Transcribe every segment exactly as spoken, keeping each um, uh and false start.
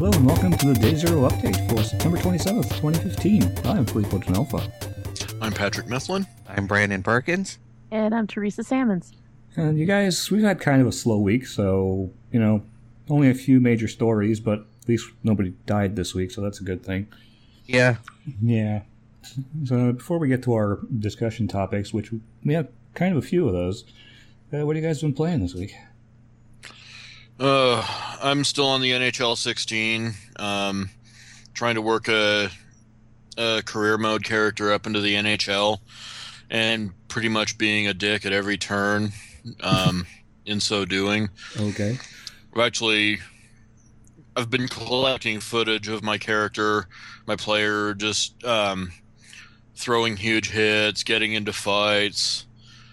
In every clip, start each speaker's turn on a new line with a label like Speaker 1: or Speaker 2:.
Speaker 1: Hello and welcome to the Day Zero update for September twenty-seventh, twenty fifteen. I'm Filippo Tonelfa.
Speaker 2: I'm Patrick Mifflin.
Speaker 3: I'm Brandon Perkins.
Speaker 4: And I'm Teresa Sammons.
Speaker 1: And you guys, we've had kind of a slow week, so, you know, only a few major stories, but at least nobody died this week, so that's a good thing.
Speaker 3: Yeah.
Speaker 1: Yeah. So before we get to our discussion topics, which we have kind of a few of those, uh, what have you guys been playing this week?
Speaker 2: Uh, I'm still on the N H L sixteen, um, trying to work a, a career mode character up into the N H L, and pretty much being a dick at every turn um, in so doing.
Speaker 1: Okay.
Speaker 2: I've actually, I've been collecting footage of my character, my player, just um, throwing huge hits, getting into fights,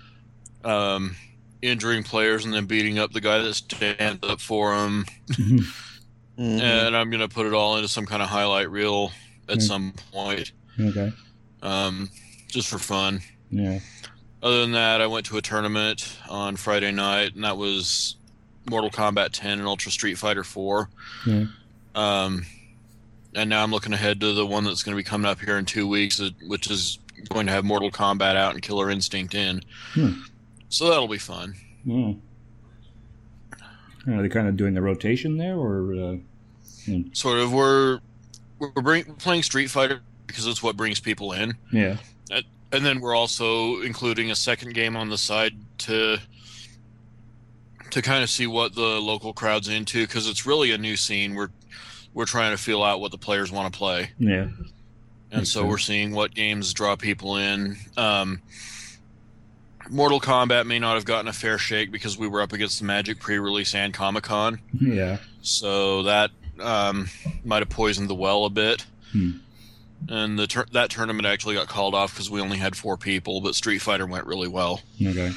Speaker 2: um, injuring players, and then beating up the guy that stands up for him.
Speaker 3: Mm-hmm.
Speaker 2: And I'm going to put it all into some kind of highlight reel at
Speaker 1: Mm.
Speaker 2: some point,
Speaker 1: Okay.
Speaker 2: um, just for fun.
Speaker 1: Yeah.
Speaker 2: Other than that, I went to a tournament on Friday night, and that was Mortal Kombat ten and Ultra Street Fighter four.
Speaker 1: Yeah.
Speaker 2: Um, and now I'm looking ahead to the one that's going to be coming up here in two weeks, uh, which is going to have Mortal Kombat out and Killer Instinct in.
Speaker 1: Hmm.
Speaker 2: So that'll be fun.
Speaker 1: Oh. Are they kind of doing the rotation there, or? Uh, hmm.
Speaker 2: Sort of. We're we're bring, playing Street Fighter because it's what brings people in.
Speaker 1: Yeah.
Speaker 2: And then we're also including a second game on the side to to kind of see what the local crowd's into, because it's really a new scene. We're we're trying to feel out what the players want to play,
Speaker 1: Yeah.
Speaker 2: and
Speaker 1: Makes
Speaker 2: so
Speaker 1: sense.
Speaker 2: we're seeing what games draw people in. Um, Mortal Kombat may not have gotten a fair shake because we were up against the Magic pre-release and Comic-Con,
Speaker 1: Yeah.
Speaker 2: so that um, might have poisoned the well a bit.
Speaker 1: Hmm.
Speaker 2: And the tur- that tournament actually got called off because we only had four people, but Street Fighter went really well.
Speaker 1: Okay.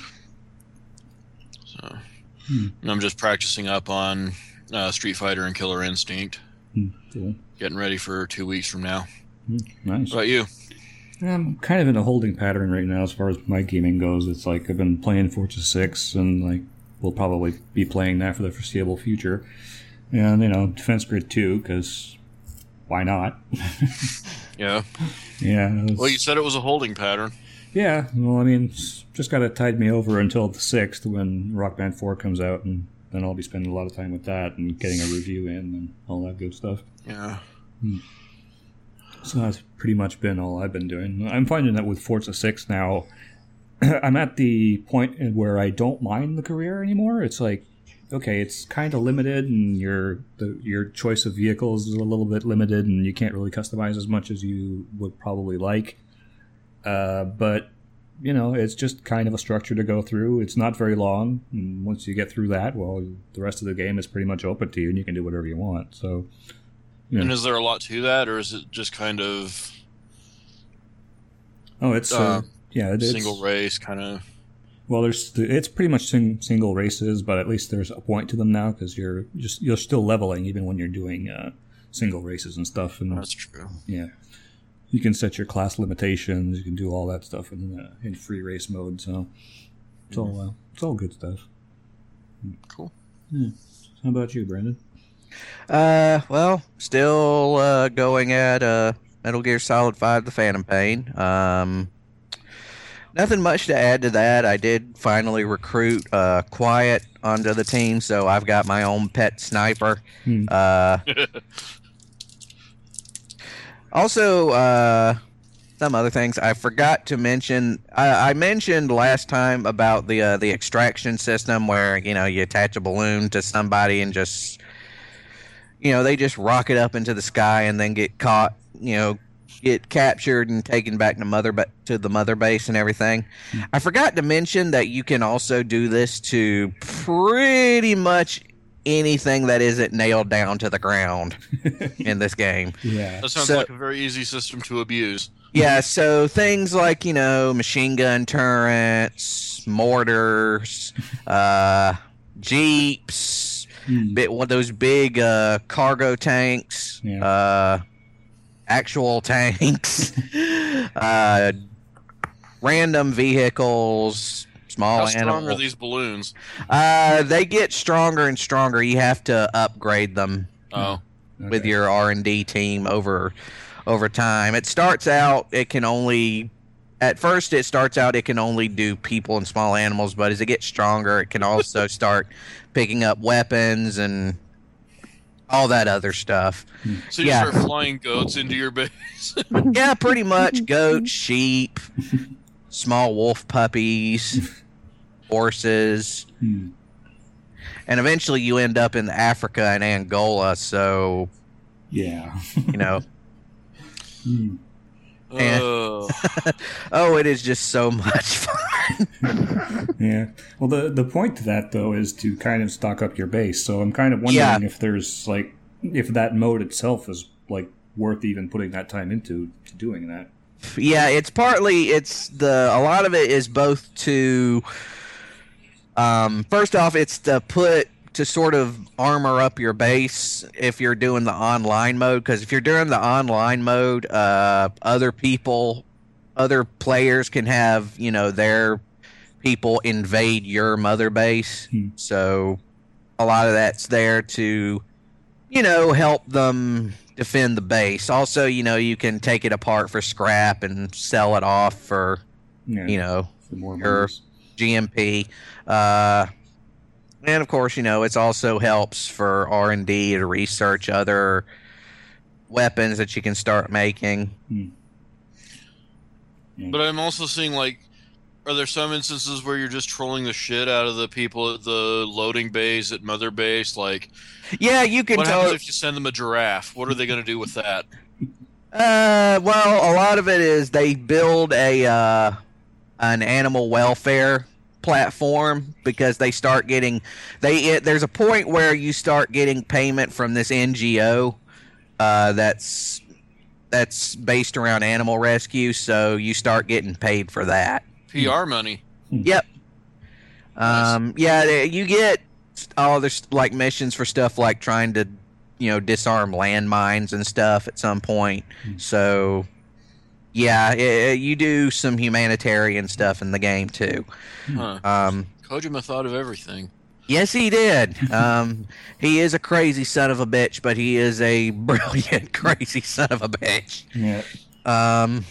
Speaker 2: So,
Speaker 1: Hmm.
Speaker 2: and I'm just practicing up on uh, Street Fighter and Killer Instinct,
Speaker 1: Hmm. Cool.
Speaker 2: getting ready for two weeks from now.
Speaker 1: Hmm. Nice.
Speaker 2: What about you?
Speaker 1: I'm kind of in a holding pattern right now as far as my gaming goes. It's like I've been playing Forza six, and like we'll probably be playing that for the foreseeable future. And, you know, Defense Grid two, because why not?
Speaker 2: Yeah.
Speaker 1: Yeah. it's-
Speaker 2: Well, you said it was a holding pattern.
Speaker 1: Yeah, well, I mean, it's just got to tide me over until the sixth when Rock Band four comes out, and then I'll be spending a lot of time with that and getting a review in and all that good stuff.
Speaker 2: Yeah.
Speaker 1: So that's pretty much been all I've been doing. I'm finding that with Forza six now, I'm at the point in where I don't mind the career anymore. It's like, okay, it's kind of limited, and your the, your choice of vehicles is a little bit limited, and you can't really customize as much as you would probably like. Uh, but, you know, it's just kind of a structure to go through. It's not very long. And once you get through that, well, the rest of the game is pretty much open to you, and you can do whatever you want. So, you know.
Speaker 2: And is there a lot to that, or is it just kind of
Speaker 1: Oh, it's, uh,
Speaker 2: uh,
Speaker 1: yeah, it is.
Speaker 2: single race kind of?
Speaker 1: Well, there's it's pretty much sing, single races, but at least there's a point to them now because you're just you're still leveling even when you're doing uh, single races and stuff. And
Speaker 2: That's true.
Speaker 1: yeah, you can set your class limitations. You can do all that stuff in uh, in free race mode. So it's all uh, it's all good stuff.
Speaker 2: Cool.
Speaker 1: Yeah. How about you, Brandon?
Speaker 3: Uh, well, still uh, going at uh, Metal Gear Solid five: The Phantom Pain. Um, nothing much to add to that. I did finally recruit uh, Quiet onto the team, so I've got my own pet sniper.
Speaker 1: Hmm.
Speaker 3: Uh, also, uh, some other things I forgot to mention. I, I mentioned last time about the uh, the extraction system, where you know you attach a balloon to somebody and just you know they just rocket up into the sky and then get caught. You know, get captured and taken back to mother ba- to the mother base and everything. I forgot to mention that you can also do this to pretty much anything that isn't nailed down to the ground in this game.
Speaker 1: Yeah.
Speaker 2: That sounds
Speaker 3: So-
Speaker 2: like a very easy system to abuse.
Speaker 3: Yeah, so things like, you know, machine gun turrets, mortars, uh, jeeps,
Speaker 1: Hmm.
Speaker 3: bit one of those big uh, cargo tanks,
Speaker 1: Yeah.
Speaker 3: uh, actual tanks, uh, random vehicles, small
Speaker 2: How strong
Speaker 3: animals.
Speaker 2: are these balloons?
Speaker 3: Uh, they get stronger and stronger. You have to upgrade them.
Speaker 2: Oh,
Speaker 3: with
Speaker 1: Okay.
Speaker 3: your R and D team over over time. It starts out it can only at first it starts out it can only do people and small animals, but as it gets stronger, it can also start picking up weapons and all that other stuff.
Speaker 2: So you
Speaker 3: Yeah.
Speaker 2: start flying goats into your base.
Speaker 3: Yeah, pretty much goats, sheep, small wolf puppies, horses.
Speaker 1: Hmm.
Speaker 3: And eventually you end up in Africa and Angola, so,
Speaker 1: Yeah.
Speaker 3: you know,
Speaker 1: Hmm.
Speaker 3: And-
Speaker 2: Oh.
Speaker 3: oh, it is just so much fun.
Speaker 1: Yeah. Well, the the point to that though is to kind of stock up your base. So I'm kind of wondering
Speaker 3: Yeah.
Speaker 1: if there's like if that mode itself is like worth even putting that time into to doing that.
Speaker 3: Yeah, it's partly it's the a lot of it is both to um first off it's to put to sort of armor up your base if you're doing the online mode, because if you're doing the online mode, uh other people other players can have, you know, their people invade your mother base.
Speaker 1: Hmm.
Speaker 3: So a lot of that's there to, you know, help them defend the base. Also, you know, you can take it apart for scrap and sell it off for,
Speaker 1: Yeah.
Speaker 3: you know,
Speaker 1: for more
Speaker 3: your-
Speaker 1: monies.
Speaker 3: G M P. Uh, and of course, you know, it also helps for R and D to research other weapons that you can start making.
Speaker 2: But I'm also seeing, like, are there some instances where you're just trolling the shit out of the people at the loading bays at Mother Base? Like,
Speaker 3: Yeah, you can
Speaker 2: what
Speaker 3: tell.
Speaker 2: happens if you send them a giraffe? What are they going to do with that?
Speaker 3: Uh, well, a lot of it is they build a uh, an animal welfare platform because they start getting they it, there's a point where you start getting payment from this N G O uh, that's that's based around animal rescue, so you start getting paid for that.
Speaker 2: P R money.
Speaker 3: Yep. Um, yeah, they- you get all there's like missions for stuff like trying to, you know, disarm landmines and stuff at some point. So, yeah, i you do some humanitarian stuff in the game too.
Speaker 2: Huh.
Speaker 3: Um,
Speaker 2: Kojima thought of everything.
Speaker 3: yes, he did. Um, he is a crazy son of a bitch, but he is a brilliant crazy son of a bitch.
Speaker 1: Yeah.
Speaker 3: Um,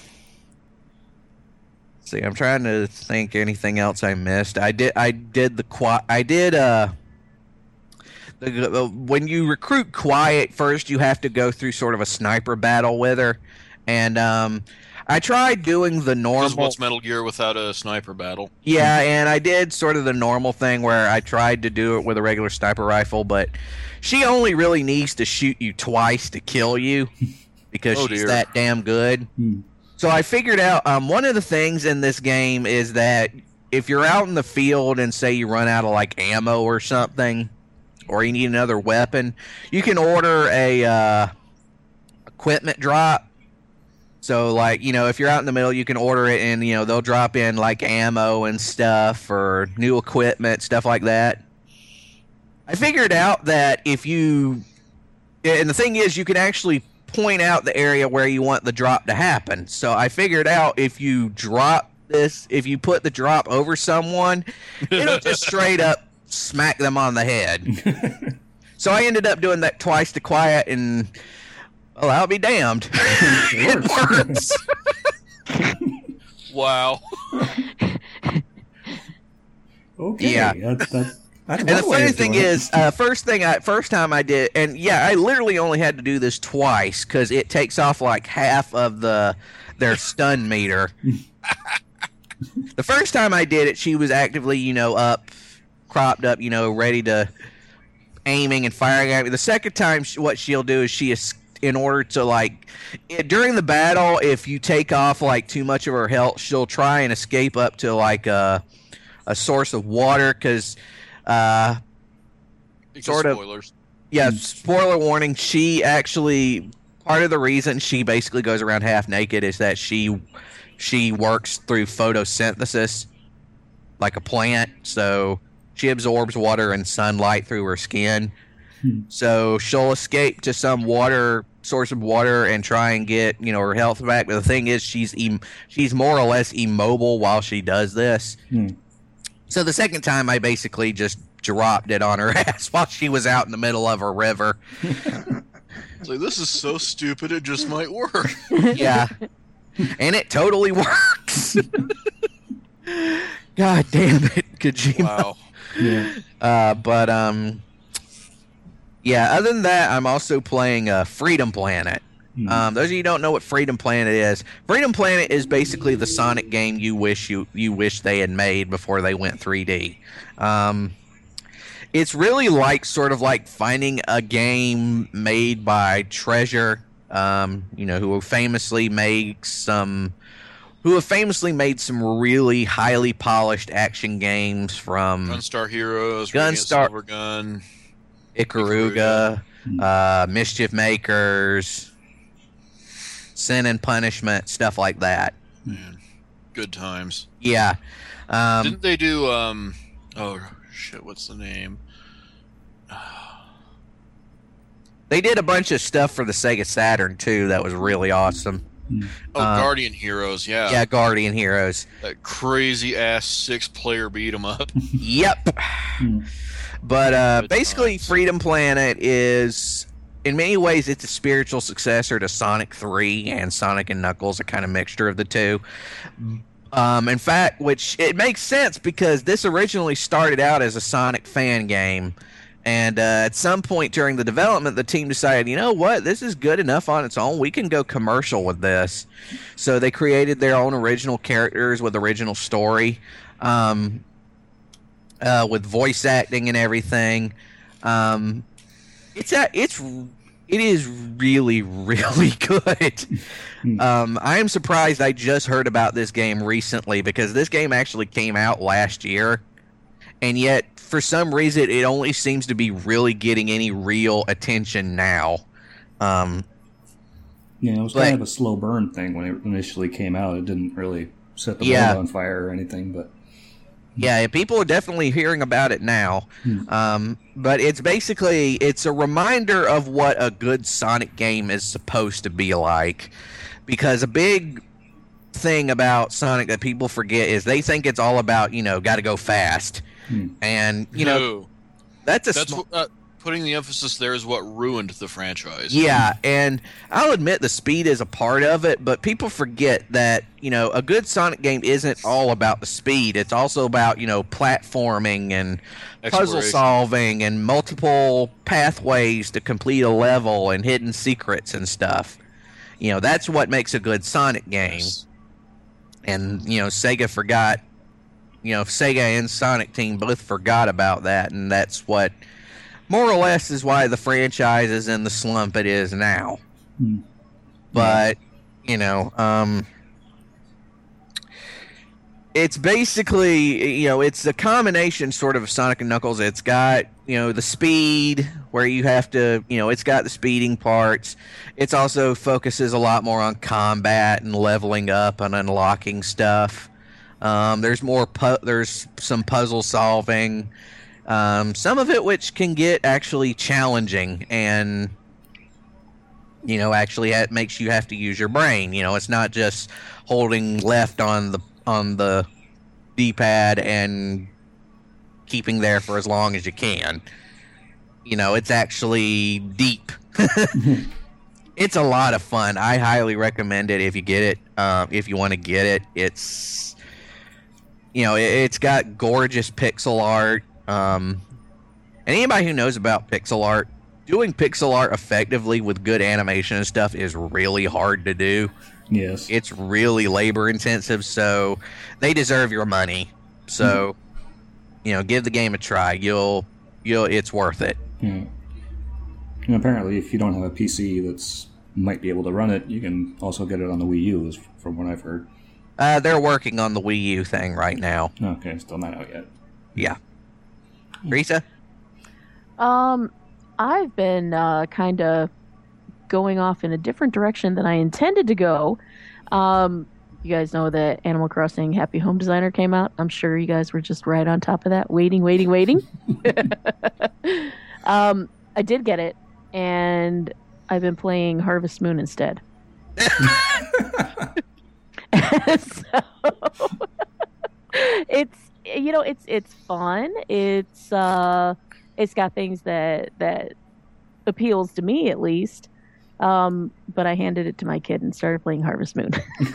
Speaker 3: see, I'm trying to think anything else I missed. I did. I did the qui- I did. Uh, the, uh, when you recruit Quiet first, you have to go through sort of a sniper battle with her, and um, I tried doing the
Speaker 2: Because
Speaker 3: normal.
Speaker 2: what's Metal Gear without a sniper battle?
Speaker 3: Yeah, and I did sort of the normal thing where I tried to do it with a regular sniper rifle, but she only really needs to shoot you twice to kill you because
Speaker 2: Oh,
Speaker 3: she's
Speaker 2: dear.
Speaker 3: that damn good.
Speaker 1: Hmm.
Speaker 3: So I figured out um, one of the things in this game is that if you're out in the field and say you run out of like ammo or something, or you need another weapon, you can order a uh, equipment drop. So like, you know, if you're out in the middle, you can order it and, you know, they'll drop in like ammo and stuff or new equipment, stuff like that. I figured out that if you, and the thing is, you can actually point out the area where you want the drop to happen. So I figured out if you drop this, if you put the drop over someone, it'll just straight up smack them on the head. So I ended up doing that twice to Quiet, and well, I'll be damned. It works.
Speaker 2: Wow.
Speaker 1: Okay.
Speaker 3: Yeah.
Speaker 1: That's, that's, that's
Speaker 3: And the
Speaker 1: one way
Speaker 3: funny
Speaker 1: of
Speaker 3: thing
Speaker 1: doing it.
Speaker 3: is, uh, first thing I first time I did, and yeah, I literally only had to do this twice because it takes off like half of the their stun meter. The first time I did it, she was actively, you know, up, cropped up, you know, ready to aiming and firing at me. The second time, she, what she'll do is she is in order to like it, during the battle, if you take off like too much of her health, she'll try and escape up to like a a source of water because. Uh,
Speaker 2: Because
Speaker 3: Sort of.
Speaker 2: spoilers.
Speaker 3: yeah, spoiler warning. She actually part of the reason she basically goes around half naked is that she she works through photosynthesis like a plant. So she absorbs water and sunlight through her skin.
Speaker 1: Hmm.
Speaker 3: So she'll escape to some water source of water and try and get, you know, her health back. But the thing is, she's em- she's more or less immobile while she does this.
Speaker 1: Hmm.
Speaker 3: So the second time, I basically just dropped it on her ass while she was out in the middle of a river.
Speaker 2: It's like, this is so stupid, it just might work.
Speaker 3: Yeah. And it totally works. God damn it, Kojima.
Speaker 2: Wow.
Speaker 1: Yeah.
Speaker 3: Uh, but um, yeah. Other than that, I'm also playing uh, Freedom Planet.
Speaker 1: Hmm.
Speaker 3: Um, those of you who don't know what Freedom Planet is, Freedom Planet is basically the Sonic game you wish you you wish they had made before they went three D. Um, it's really like sort of like finding a game made by Treasure, um, you know, who famously makes some. Who have famously made some really highly polished action games from
Speaker 2: Gunstar Heroes,
Speaker 3: Gunstar-
Speaker 2: Silver Gun.
Speaker 3: Ikaruga, uh, Mischief Makers, Sin and Punishment, stuff like that.
Speaker 2: Man, good times.
Speaker 3: Yeah. Um,
Speaker 2: Didn't they do, um, oh shit, what's the name?
Speaker 3: they did a bunch of stuff for the Sega Saturn, too, that was really awesome.
Speaker 2: Oh,
Speaker 3: Uh,
Speaker 2: Guardian Heroes, yeah.
Speaker 3: Yeah, Guardian Heroes.
Speaker 2: That crazy ass six player beat 'em up.
Speaker 3: Yep.
Speaker 1: Hmm.
Speaker 3: But uh,
Speaker 2: Good
Speaker 3: basically,
Speaker 2: times.
Speaker 3: Freedom Planet is, in many ways, it's a spiritual successor to Sonic three, and Sonic and Knuckles, a kind of mixture of the two. Um, in fact, which it makes sense because this originally started out as a Sonic fan game. And uh, at some point during the development, the team decided, you know what, this is good enough on its own. We can go commercial with this. So they created their own original characters with original story, um, uh, with voice acting and everything. Um, it's a, it's it is really really good. um, I am surprised I just heard about this game recently because this game actually came out last year, and yet for some reason it only seems to be really getting any real attention now. Um,
Speaker 1: Yeah, it was
Speaker 3: Like-
Speaker 1: kind of a slow burn thing when it initially came out. It didn't really set the
Speaker 3: Yeah.
Speaker 1: world on fire or anything, but
Speaker 3: Yeah, people are definitely hearing about it now.
Speaker 1: Hmm.
Speaker 3: Um, but it's basically it's a reminder of what a good Sonic game is supposed to be like. Because a big thing about Sonic that people forget is they think it's all about, you know, got to go fast.
Speaker 1: Hmm.
Speaker 3: And, you know,
Speaker 2: No.
Speaker 3: that's a
Speaker 2: That's
Speaker 3: small,
Speaker 2: what, uh, putting the emphasis there is what ruined the franchise.
Speaker 3: Yeah, and I'll admit the speed is a part of it, but people forget that, you know, a good Sonic game isn't all about the speed. It's also about, you know, platforming and puzzle
Speaker 2: Exploration.
Speaker 3: solving and multiple pathways to complete a level and hidden secrets and stuff. You know, that's what makes a good Sonic game.
Speaker 2: Yes.
Speaker 3: And, you know, Sega forgot, you know, Sega and Sonic Team both forgot about that, and that's what more or less is why the franchise is in the slump it is now.
Speaker 1: Hmm.
Speaker 3: But, you know, um, it's basically, you know, it's a combination sort of Sonic and Knuckles. It's got, you know, the speed where you have to, you know, it's got the speeding parts. It's also focuses a lot more on combat and leveling up and unlocking stuff. Um, there's more, pu- there's some puzzle solving. Um, some of it which can get actually challenging and, you know, actually ha- makes you have to use your brain. You know, it's not just holding left on the on the D-pad and keeping there for as long as you can. You know, it's actually deep. It's a lot of fun. I highly recommend it if you get it. Uh, if you want to get it, it's, you know, it, it's got gorgeous pixel art. Um, and anybody who knows about pixel art, doing pixel art effectively with good animation and stuff is really hard to do.
Speaker 1: yes.
Speaker 3: It's really labor intensive, so they deserve your money. So, you know, give the game a try. You'll, you'll, it's worth it.
Speaker 1: Yeah. And apparently, if you don't have a P C that's might be able to run it, you can also get it on the Wii U, is from what I've heard.
Speaker 3: Uh, they're working on the Wii U thing right now.
Speaker 1: Okay, still not out yet.
Speaker 3: Yeah. Risa?
Speaker 4: Um, I've been uh, kind of going off in a different direction than I intended to go. Um, you guys know that Animal Crossing Happy Home Designer came out. I'm sure you guys were just right on top of that, waiting, waiting, waiting. um, I did get it, and I've been playing Harvest Moon instead. So it's, you know, it's it's fun. It's uh, it's got things that that appeals to me at least. Um, but I handed it to my kid and started playing Harvest Moon.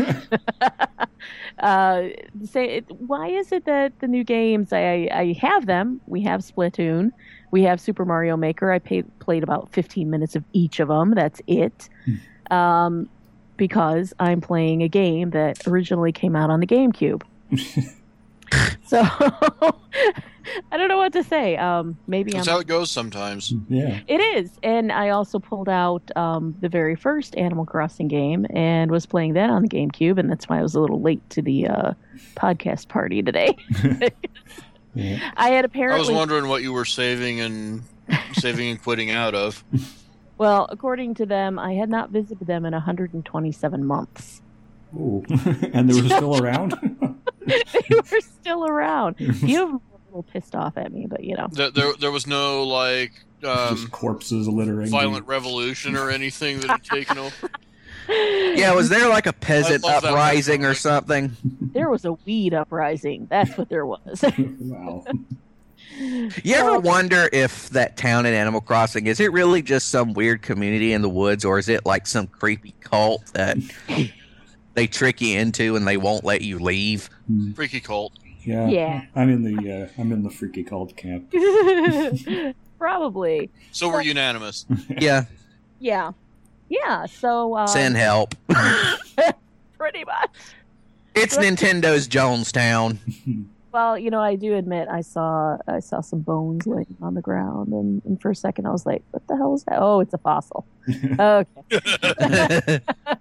Speaker 4: uh, say, why is it that the new games, I, I have them. We have Splatoon. We have Super Mario Maker. I paid, played about fifteen minutes of each of them. That's it. Um, because I'm playing a game that originally came out on the GameCube. So I don't know what to say. Um, maybe
Speaker 2: That's
Speaker 4: I'm...
Speaker 2: how it goes sometimes.
Speaker 1: Yeah.
Speaker 4: It is. And I also pulled out um, the very first Animal Crossing game and was playing that on the GameCube, and that's why I was a little late to the uh, podcast party today.
Speaker 1: Yeah.
Speaker 4: I had apparently...
Speaker 2: I was wondering what you were saving and saving and quitting out of.
Speaker 4: Well, according to them, I had not visited them in one hundred twenty-seven months.
Speaker 1: Ooh. And they were still around?
Speaker 4: They were still around. You were a little pissed off at me, but you know.
Speaker 2: There, there, there was no, like, um,
Speaker 1: Just corpses littering.
Speaker 2: violent revolution or anything that had taken over.
Speaker 3: Yeah, was there like a peasant
Speaker 2: I love that
Speaker 3: uprising or
Speaker 2: comic.
Speaker 3: something?
Speaker 4: There was a weed uprising. That's what there was.
Speaker 1: Wow.
Speaker 3: You ever wonder if that town in Animal Crossing, is it really just some weird community in the woods, or is it like some creepy cult that they trick you into and they won't let you leave?
Speaker 2: Freaky cult.
Speaker 1: Yeah.
Speaker 4: Yeah.
Speaker 1: I'm in the uh, I'm in the freaky cult camp.
Speaker 4: Probably.
Speaker 2: So we're unanimous.
Speaker 3: Yeah,
Speaker 4: Yeah. Yeah. So um,
Speaker 3: send help.
Speaker 4: pretty much.
Speaker 3: It's Nintendo's Jonestown.
Speaker 4: Well, you know, I do admit I saw I saw some bones laying on the ground, and, and for a second I was like, "What the hell is that?" Oh, it's a fossil. Okay.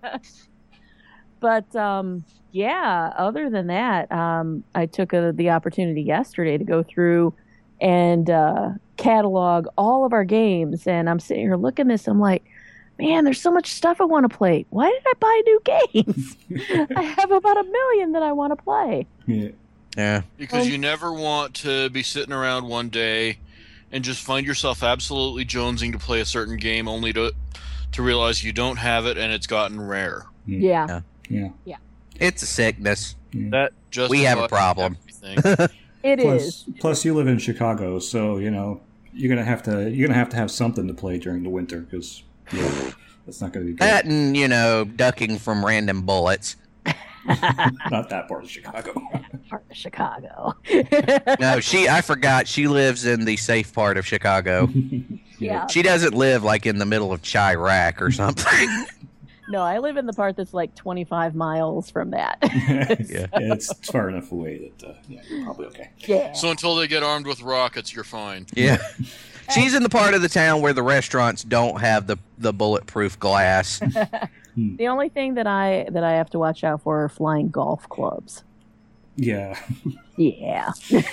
Speaker 4: But um, yeah, other than that, um, I took a, the opportunity yesterday to go through and uh, catalog all of our games, and I'm sitting here looking at this. I'm like, man, there's so much stuff I want to play. Why did I buy new games? I have about a million that I want to play.
Speaker 1: Yeah.
Speaker 3: Yeah.
Speaker 2: Because
Speaker 4: Um,
Speaker 2: you never want to be sitting around one day and just find yourself absolutely jonesing to play a certain game only to to realize you don't have it and it's gotten rare.
Speaker 4: Yeah.
Speaker 1: Yeah.
Speaker 3: It's a sickness.
Speaker 2: That just
Speaker 3: We have a problem.
Speaker 4: It is.
Speaker 1: Plus, plus, you live in Chicago, so you know you're gonna have to you're gonna have to have something to play during the winter because yeah, that's not gonna be good.
Speaker 3: That and, you know, ducking from random bullets.
Speaker 1: Not that part of Chicago.
Speaker 4: Part of Chicago.
Speaker 3: No, she, I forgot, she lives in the safe part of Chicago.
Speaker 4: Yeah.
Speaker 3: She doesn't live like in the middle of Chirac or something.
Speaker 4: No, I live in the part that's like twenty-five miles from that.
Speaker 1: yeah, it's far enough away that uh, yeah, you're probably okay.
Speaker 4: Yeah.
Speaker 2: So until they get armed with rockets, you're fine.
Speaker 3: Yeah. She's in the part of the town where the restaurants don't have the, the bulletproof glass.
Speaker 4: The only thing that I that I have to watch out for are flying golf clubs.
Speaker 1: Yeah.
Speaker 4: Yeah.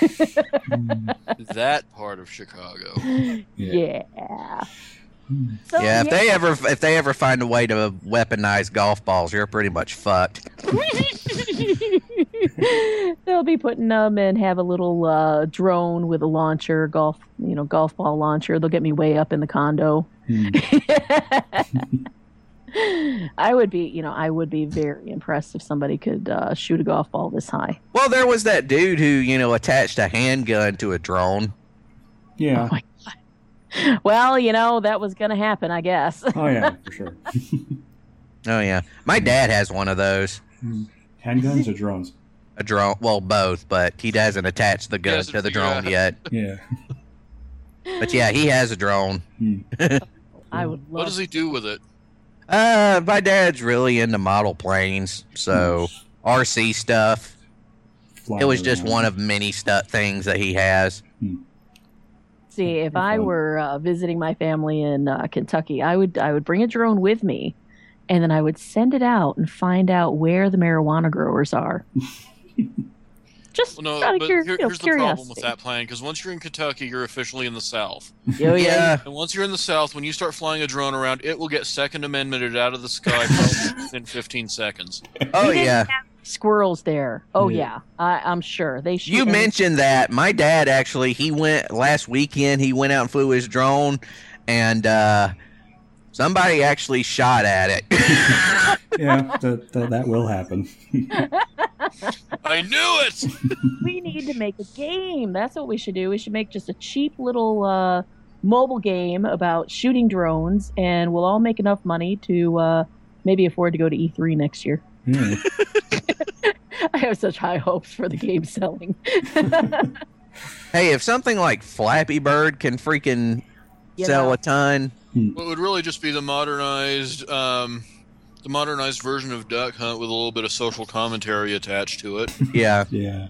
Speaker 2: That part of Chicago.
Speaker 4: Yeah. So,
Speaker 3: Yeah, if they ever if they ever find a way to weaponize golf balls, you're pretty much fucked.
Speaker 4: they'll be putting them and have a little uh, drone with a launcher, golf, you know, golf ball launcher. They'll get me way up in the condo. I would be, you know, I would be very impressed if somebody could uh, shoot a golf ball this high.
Speaker 3: Well, there was that dude who, you know, attached a handgun to a drone.
Speaker 1: Yeah.
Speaker 4: Oh my God. Well, you know, that was going to happen, I guess.
Speaker 1: Oh yeah, for sure.
Speaker 3: Oh yeah, my dad has one of those.
Speaker 1: Handguns or drones?
Speaker 3: A drone, well, both, but he doesn't attach the gun
Speaker 2: Yes,
Speaker 3: to the
Speaker 2: figure
Speaker 3: drone
Speaker 2: out.
Speaker 3: yet.
Speaker 1: Yeah.
Speaker 3: But yeah, he has a drone.
Speaker 4: I would love
Speaker 2: What does he do with it?
Speaker 3: Uh, my dad's really into model planes, so R C stuff.
Speaker 1: Flying
Speaker 3: It was just
Speaker 1: around.
Speaker 3: one of many stu- things that he has.
Speaker 4: See, if I
Speaker 1: Fun.
Speaker 4: were uh, visiting my family in uh, Kentucky, I would I would bring a drone with me, and then I would send it out and find out where the marijuana growers are. Just
Speaker 2: Well, no,
Speaker 4: out of
Speaker 2: but
Speaker 4: cur-
Speaker 2: here,
Speaker 4: you know,
Speaker 2: here's the problem with
Speaker 4: curiosity.
Speaker 2: that plan, because once you're in Kentucky, you're officially in the South.
Speaker 4: Oh,
Speaker 3: Yeah,
Speaker 2: And once you're in the South, when you start flying a drone around, it will get Second Amendmented out of the sky probably within fifteen seconds.
Speaker 3: oh
Speaker 4: We didn't
Speaker 3: yeah.
Speaker 4: have squirrels there. Oh
Speaker 1: Yeah.
Speaker 4: yeah, I, I'm sure they. Shoot
Speaker 3: You
Speaker 4: any-
Speaker 3: mentioned that. My dad actually, he went last weekend. He went out and flew his drone, and uh, somebody actually shot at it.
Speaker 1: Yeah, that, that that will happen.
Speaker 2: I knew it!
Speaker 4: We need to make a game. That's what we should do. We should make just a cheap little uh, mobile game about shooting drones, and we'll all make enough money to uh, maybe afford to go to E three next year.
Speaker 1: Yeah.
Speaker 4: I have such high hopes for the game selling.
Speaker 3: Hey, if something like Flappy Bird can freaking
Speaker 4: You
Speaker 3: sell
Speaker 4: know.
Speaker 3: a ton,
Speaker 2: Well, it would really just be the modernized, um, the modernized version of Duck Hunt with a little bit of social commentary attached to it.
Speaker 3: yeah.
Speaker 1: Yeah.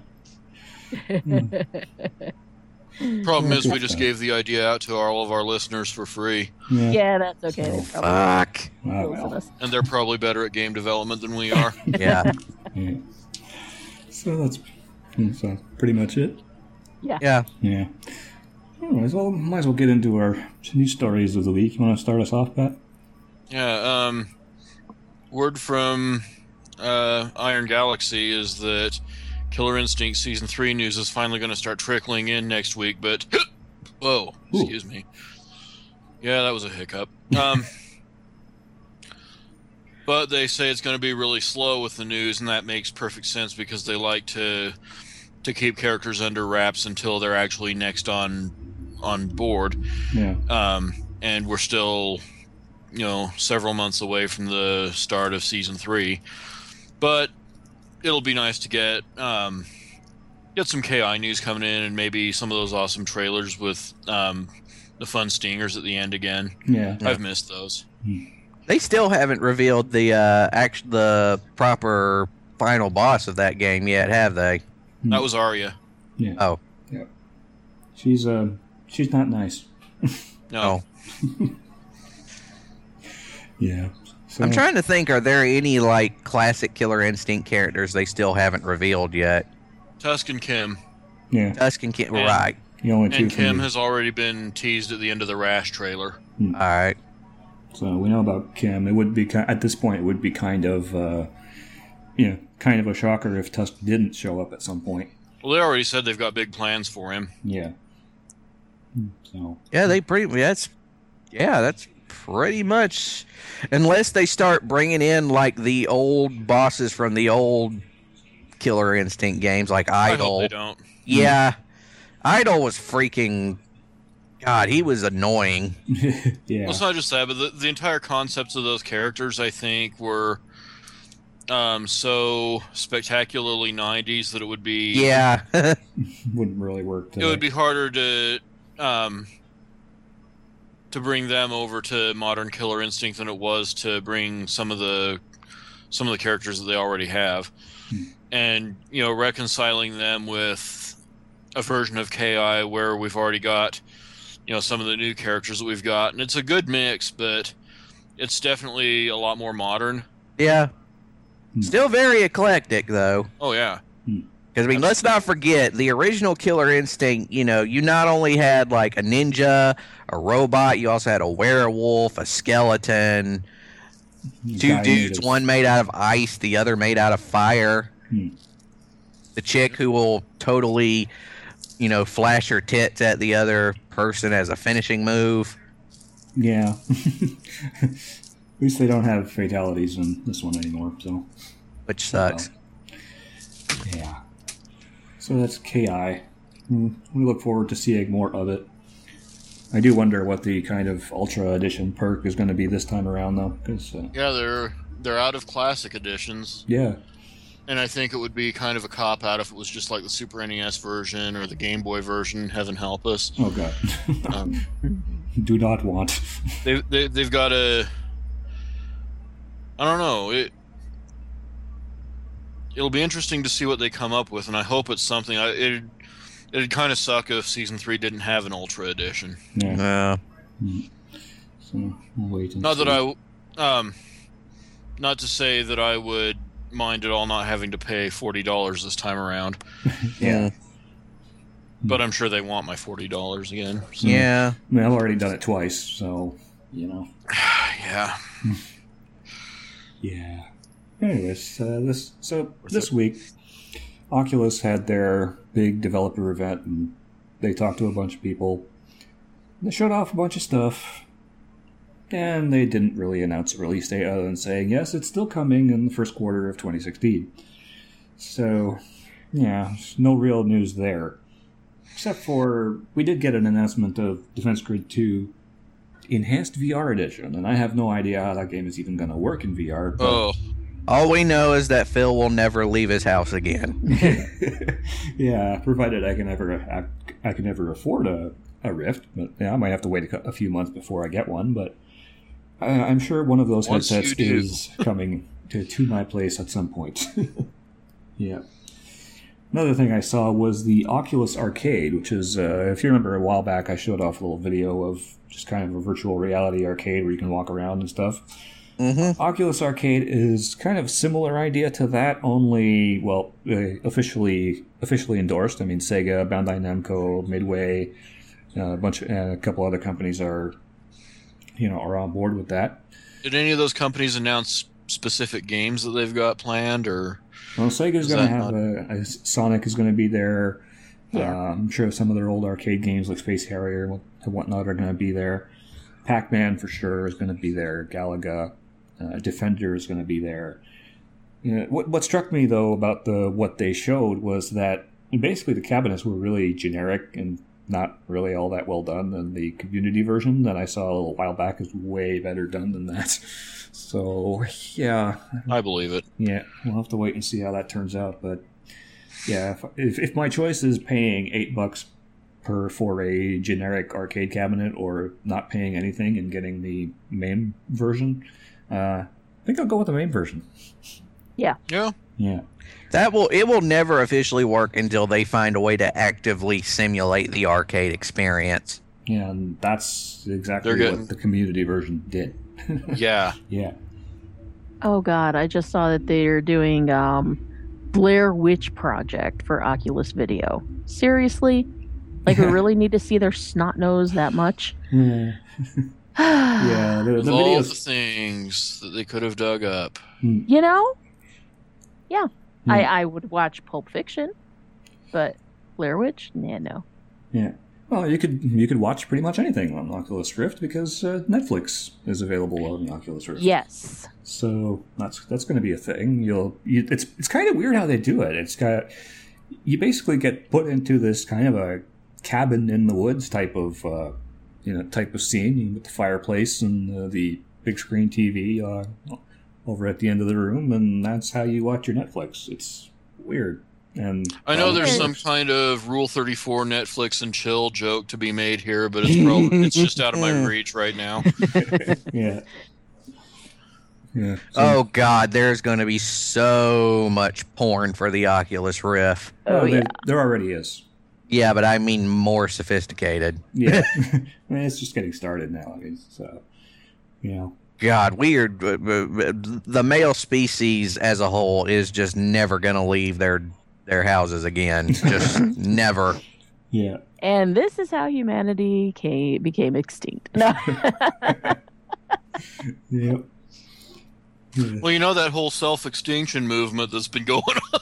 Speaker 2: Problem
Speaker 1: Yeah,
Speaker 2: is, we
Speaker 1: good
Speaker 2: just
Speaker 1: stuff.
Speaker 2: gave the idea out to all of our listeners for free,
Speaker 1: Yeah.
Speaker 4: Yeah, that's okay.
Speaker 1: So,
Speaker 4: They probably
Speaker 3: Fuck.
Speaker 1: Ah,
Speaker 4: listen to
Speaker 1: well.
Speaker 4: us.
Speaker 2: and they're probably better at game development than we are.
Speaker 3: Yeah.
Speaker 1: Yeah. So that's so pretty much it.
Speaker 3: Yeah.
Speaker 1: Yeah. Anyways, well, might as well get into our news stories of the week. You want to start us off, Pat?
Speaker 2: Yeah. Um, word from uh, Iron Galaxy is that Killer Instinct Season three news is finally going to start trickling in next week, but... Whoa, excuse me. Yeah, that was a hiccup. Um, but they say it's going to be really slow with the news, and that makes perfect sense because they like to to keep characters under wraps until they're actually next on on board.
Speaker 1: Yeah.
Speaker 2: Um, and we're still, you know, several months away from the start of Season three. But it'll be nice to get um, get some K I news coming in, and maybe some of those awesome trailers with um, the fun stingers at the end again.
Speaker 1: Yeah.
Speaker 2: I've missed those.
Speaker 3: They still haven't revealed the uh, act the proper final boss of that game yet, have they?
Speaker 2: That was Arya.
Speaker 1: Yeah.
Speaker 3: Oh.
Speaker 1: Yeah. She's uh she's not nice.
Speaker 2: No.
Speaker 3: Oh.
Speaker 1: Yeah. So,
Speaker 3: I'm trying to think, are there any like classic Killer Instinct characters they still haven't revealed yet?
Speaker 2: Tusk and Kim.
Speaker 1: Yeah.
Speaker 3: Tusk and Kim,
Speaker 2: And-
Speaker 3: right.
Speaker 1: The only two
Speaker 2: And
Speaker 1: from
Speaker 2: Kim
Speaker 1: the-
Speaker 2: has already been teased at the end of the Rash trailer.
Speaker 3: Alright.
Speaker 1: So we know about Kim. It would be ki- at this point. It would be kind of, uh, you know, kind of a shocker if Tusk didn't show up at some point.
Speaker 2: Well, they already said they've got big plans for him.
Speaker 1: Yeah. So
Speaker 3: Yeah, they pretty. That's yeah, that's pretty much. Unless they start bringing in like the old bosses from the old Killer Instinct games, like
Speaker 2: I
Speaker 3: Idol.
Speaker 2: hope they don't.
Speaker 3: Yeah, Idol was freaking. God, he was annoying.
Speaker 1: yeah.
Speaker 2: Well, it's not just that, but the, the entire concepts of those characters, I think, were um, so spectacularly nineties that it would be
Speaker 3: Yeah,
Speaker 1: Wouldn't really work.
Speaker 2: it would be harder to um, to bring them over to modern Killer Instinct than it was to bring some of the some of the characters that they already have,
Speaker 1: Hmm.
Speaker 2: and you know reconciling them with a version of K I where we've already got you know some of the new characters that we've got, and it's a good mix, but it's definitely a lot more modern.
Speaker 3: yeah. Still very eclectic though.
Speaker 2: Oh yeah,
Speaker 3: Because I mean, let's not forget the original Killer Instinct. You know, you not only had like a ninja, a robot, you also had a werewolf, a skeleton, two
Speaker 1: Guy
Speaker 3: dudes,
Speaker 1: made
Speaker 3: one made out of ice, the other made out of fire.
Speaker 1: Hmm.
Speaker 3: The chick who will totally, you know, flash her tits at the other person as a finishing move.
Speaker 1: Yeah. At least they don't have fatalities in this one anymore. So
Speaker 3: Which sucks.
Speaker 1: yeah. So that's K I. Mm, We look forward to seeing more of it. I do wonder what the kind of Ultra Edition perk is going to be this time around, though. Cause, uh,
Speaker 2: yeah, they're they're out of classic editions.
Speaker 1: yeah.
Speaker 2: And I think it would be kind of a cop-out if it was just like the Super N E S version or the Game Boy version, heaven help us.
Speaker 1: Oh, God.
Speaker 2: Um,
Speaker 1: do not want.
Speaker 2: they, they, they've got a... I don't know. It, it'll be interesting to see what they come up with, and I hope it's something... I, it, it'd kind of suck if Season three didn't have an Ultra Edition.
Speaker 1: Yeah.
Speaker 3: Yeah.
Speaker 1: So we'll wait and
Speaker 2: Not
Speaker 1: see.
Speaker 2: that I... Um, not to say that I would mind at all not having to pay forty dollars this time around,
Speaker 1: Yeah.
Speaker 2: but I'm sure they want my forty dollars again. So.
Speaker 3: Yeah.
Speaker 1: I mean, I've already done it twice, so, you know.
Speaker 2: Yeah.
Speaker 1: Yeah. Anyways, uh, this so this week, Oculus had their big developer event, and they talked to a bunch of people. They showed off a bunch of stuff, and they didn't really announce a release date other than saying, yes, it's still coming in the first quarter of twenty sixteen. So, yeah, no real news there. except for we did get an announcement of Defense Grid two Enhanced V R Edition, and I have no idea how that game is even going to work in V R. But...
Speaker 2: Oh,
Speaker 3: All we know is that Phil will never leave his house again.
Speaker 1: Yeah, provided I can ever I, I can ever afford a, a Rift. But yeah, I might have to wait a, cou- a few months before I get one. But I, I'm sure one of those
Speaker 2: Once you
Speaker 1: headsets
Speaker 2: do.
Speaker 1: is coming to, to my place at some point. Yeah. Another thing I saw was the Oculus Arcade, which is, uh, if you remember a while back, I showed off a little video of just kind of a virtual reality arcade where you can walk around and stuff.
Speaker 3: Mm-hmm.
Speaker 1: Oculus Arcade is kind of a similar idea to that, only, well, uh, officially officially endorsed. I mean, Sega, Bandai Namco, Midway, uh, a bunch of, and a couple other companies are, you know, are on board with that.
Speaker 2: did any of those companies announce specific games that they've got planned, or?
Speaker 1: Well, Sega's
Speaker 2: Is
Speaker 1: going to
Speaker 2: that
Speaker 1: have
Speaker 2: not-
Speaker 1: a, a Sonic is going to be there.
Speaker 4: Yeah.
Speaker 1: Uh, I'm sure some of their old arcade games like Space Harrier and what- and whatnot are going to be there. Pac-Man for sure is going to be there. Galaga, uh, Defender is going to be there. You know, what what struck me though about the what they showed was that basically the cabinets were really generic and not really all that well done. And the community version that I saw a little while back is way better done than that. So yeah,
Speaker 2: I believe it.
Speaker 1: yeah, we'll have to wait and see how that turns out. But yeah, if, if, if my choice is paying eight bucks per for a generic arcade cabinet or not paying anything and getting the main version, uh, I think I'll go with the main version.
Speaker 2: Yeah.
Speaker 1: Yeah,
Speaker 3: That will it will never officially work until they find a way to actively simulate the arcade experience.
Speaker 1: yeah, and that's exactly
Speaker 2: They're getting-
Speaker 1: what the community version did.
Speaker 2: Yeah.
Speaker 1: Yeah,
Speaker 4: Oh God, I just saw that they're doing um, Blair Witch Project for Oculus Video. Seriously? Like we really need to see their snot nose that much?
Speaker 1: yeah, yeah. The,
Speaker 2: Of
Speaker 1: the
Speaker 2: all
Speaker 1: videos.
Speaker 2: the things that they could have dug up.
Speaker 4: You know? Yeah.
Speaker 1: Hmm.
Speaker 4: I, I would watch Pulp Fiction, but Blair Witch? Nah, no.
Speaker 1: Yeah. Well, you could you could watch pretty much anything on Oculus Rift because uh, Netflix is available on the Oculus Rift.
Speaker 4: Yes.
Speaker 1: So that's that's going to be a thing. You'll you, it's it's kind of weird how they do it. It's got you basically get put into this kind of a cabin in the woods type of uh, you know type of scene with the fireplace and uh, the big screen T V uh, over at the end of the room, and that's how you watch your Netflix. It's weird. And
Speaker 2: I know
Speaker 1: um,
Speaker 2: there's some kind of Rule thirty-four Netflix and chill joke to be made here, but it's probably it's just out of my reach right now.
Speaker 1: yeah. Yeah. So-
Speaker 3: Oh God, there's going to be so much porn for the Oculus Rift.
Speaker 4: Oh,
Speaker 1: there,
Speaker 4: yeah.
Speaker 1: there already is.
Speaker 3: Yeah, but I mean more sophisticated.
Speaker 1: Yeah, I mean, it's just getting started now. I mean, so you know,
Speaker 3: God, weird. The male species as a whole is just never going to leave their their houses again. Just never.
Speaker 1: yeah,
Speaker 4: And this is how humanity came, became extinct. No.
Speaker 1: yeah, yeah.
Speaker 2: Well, you know that whole self-extinction movement that's been going on.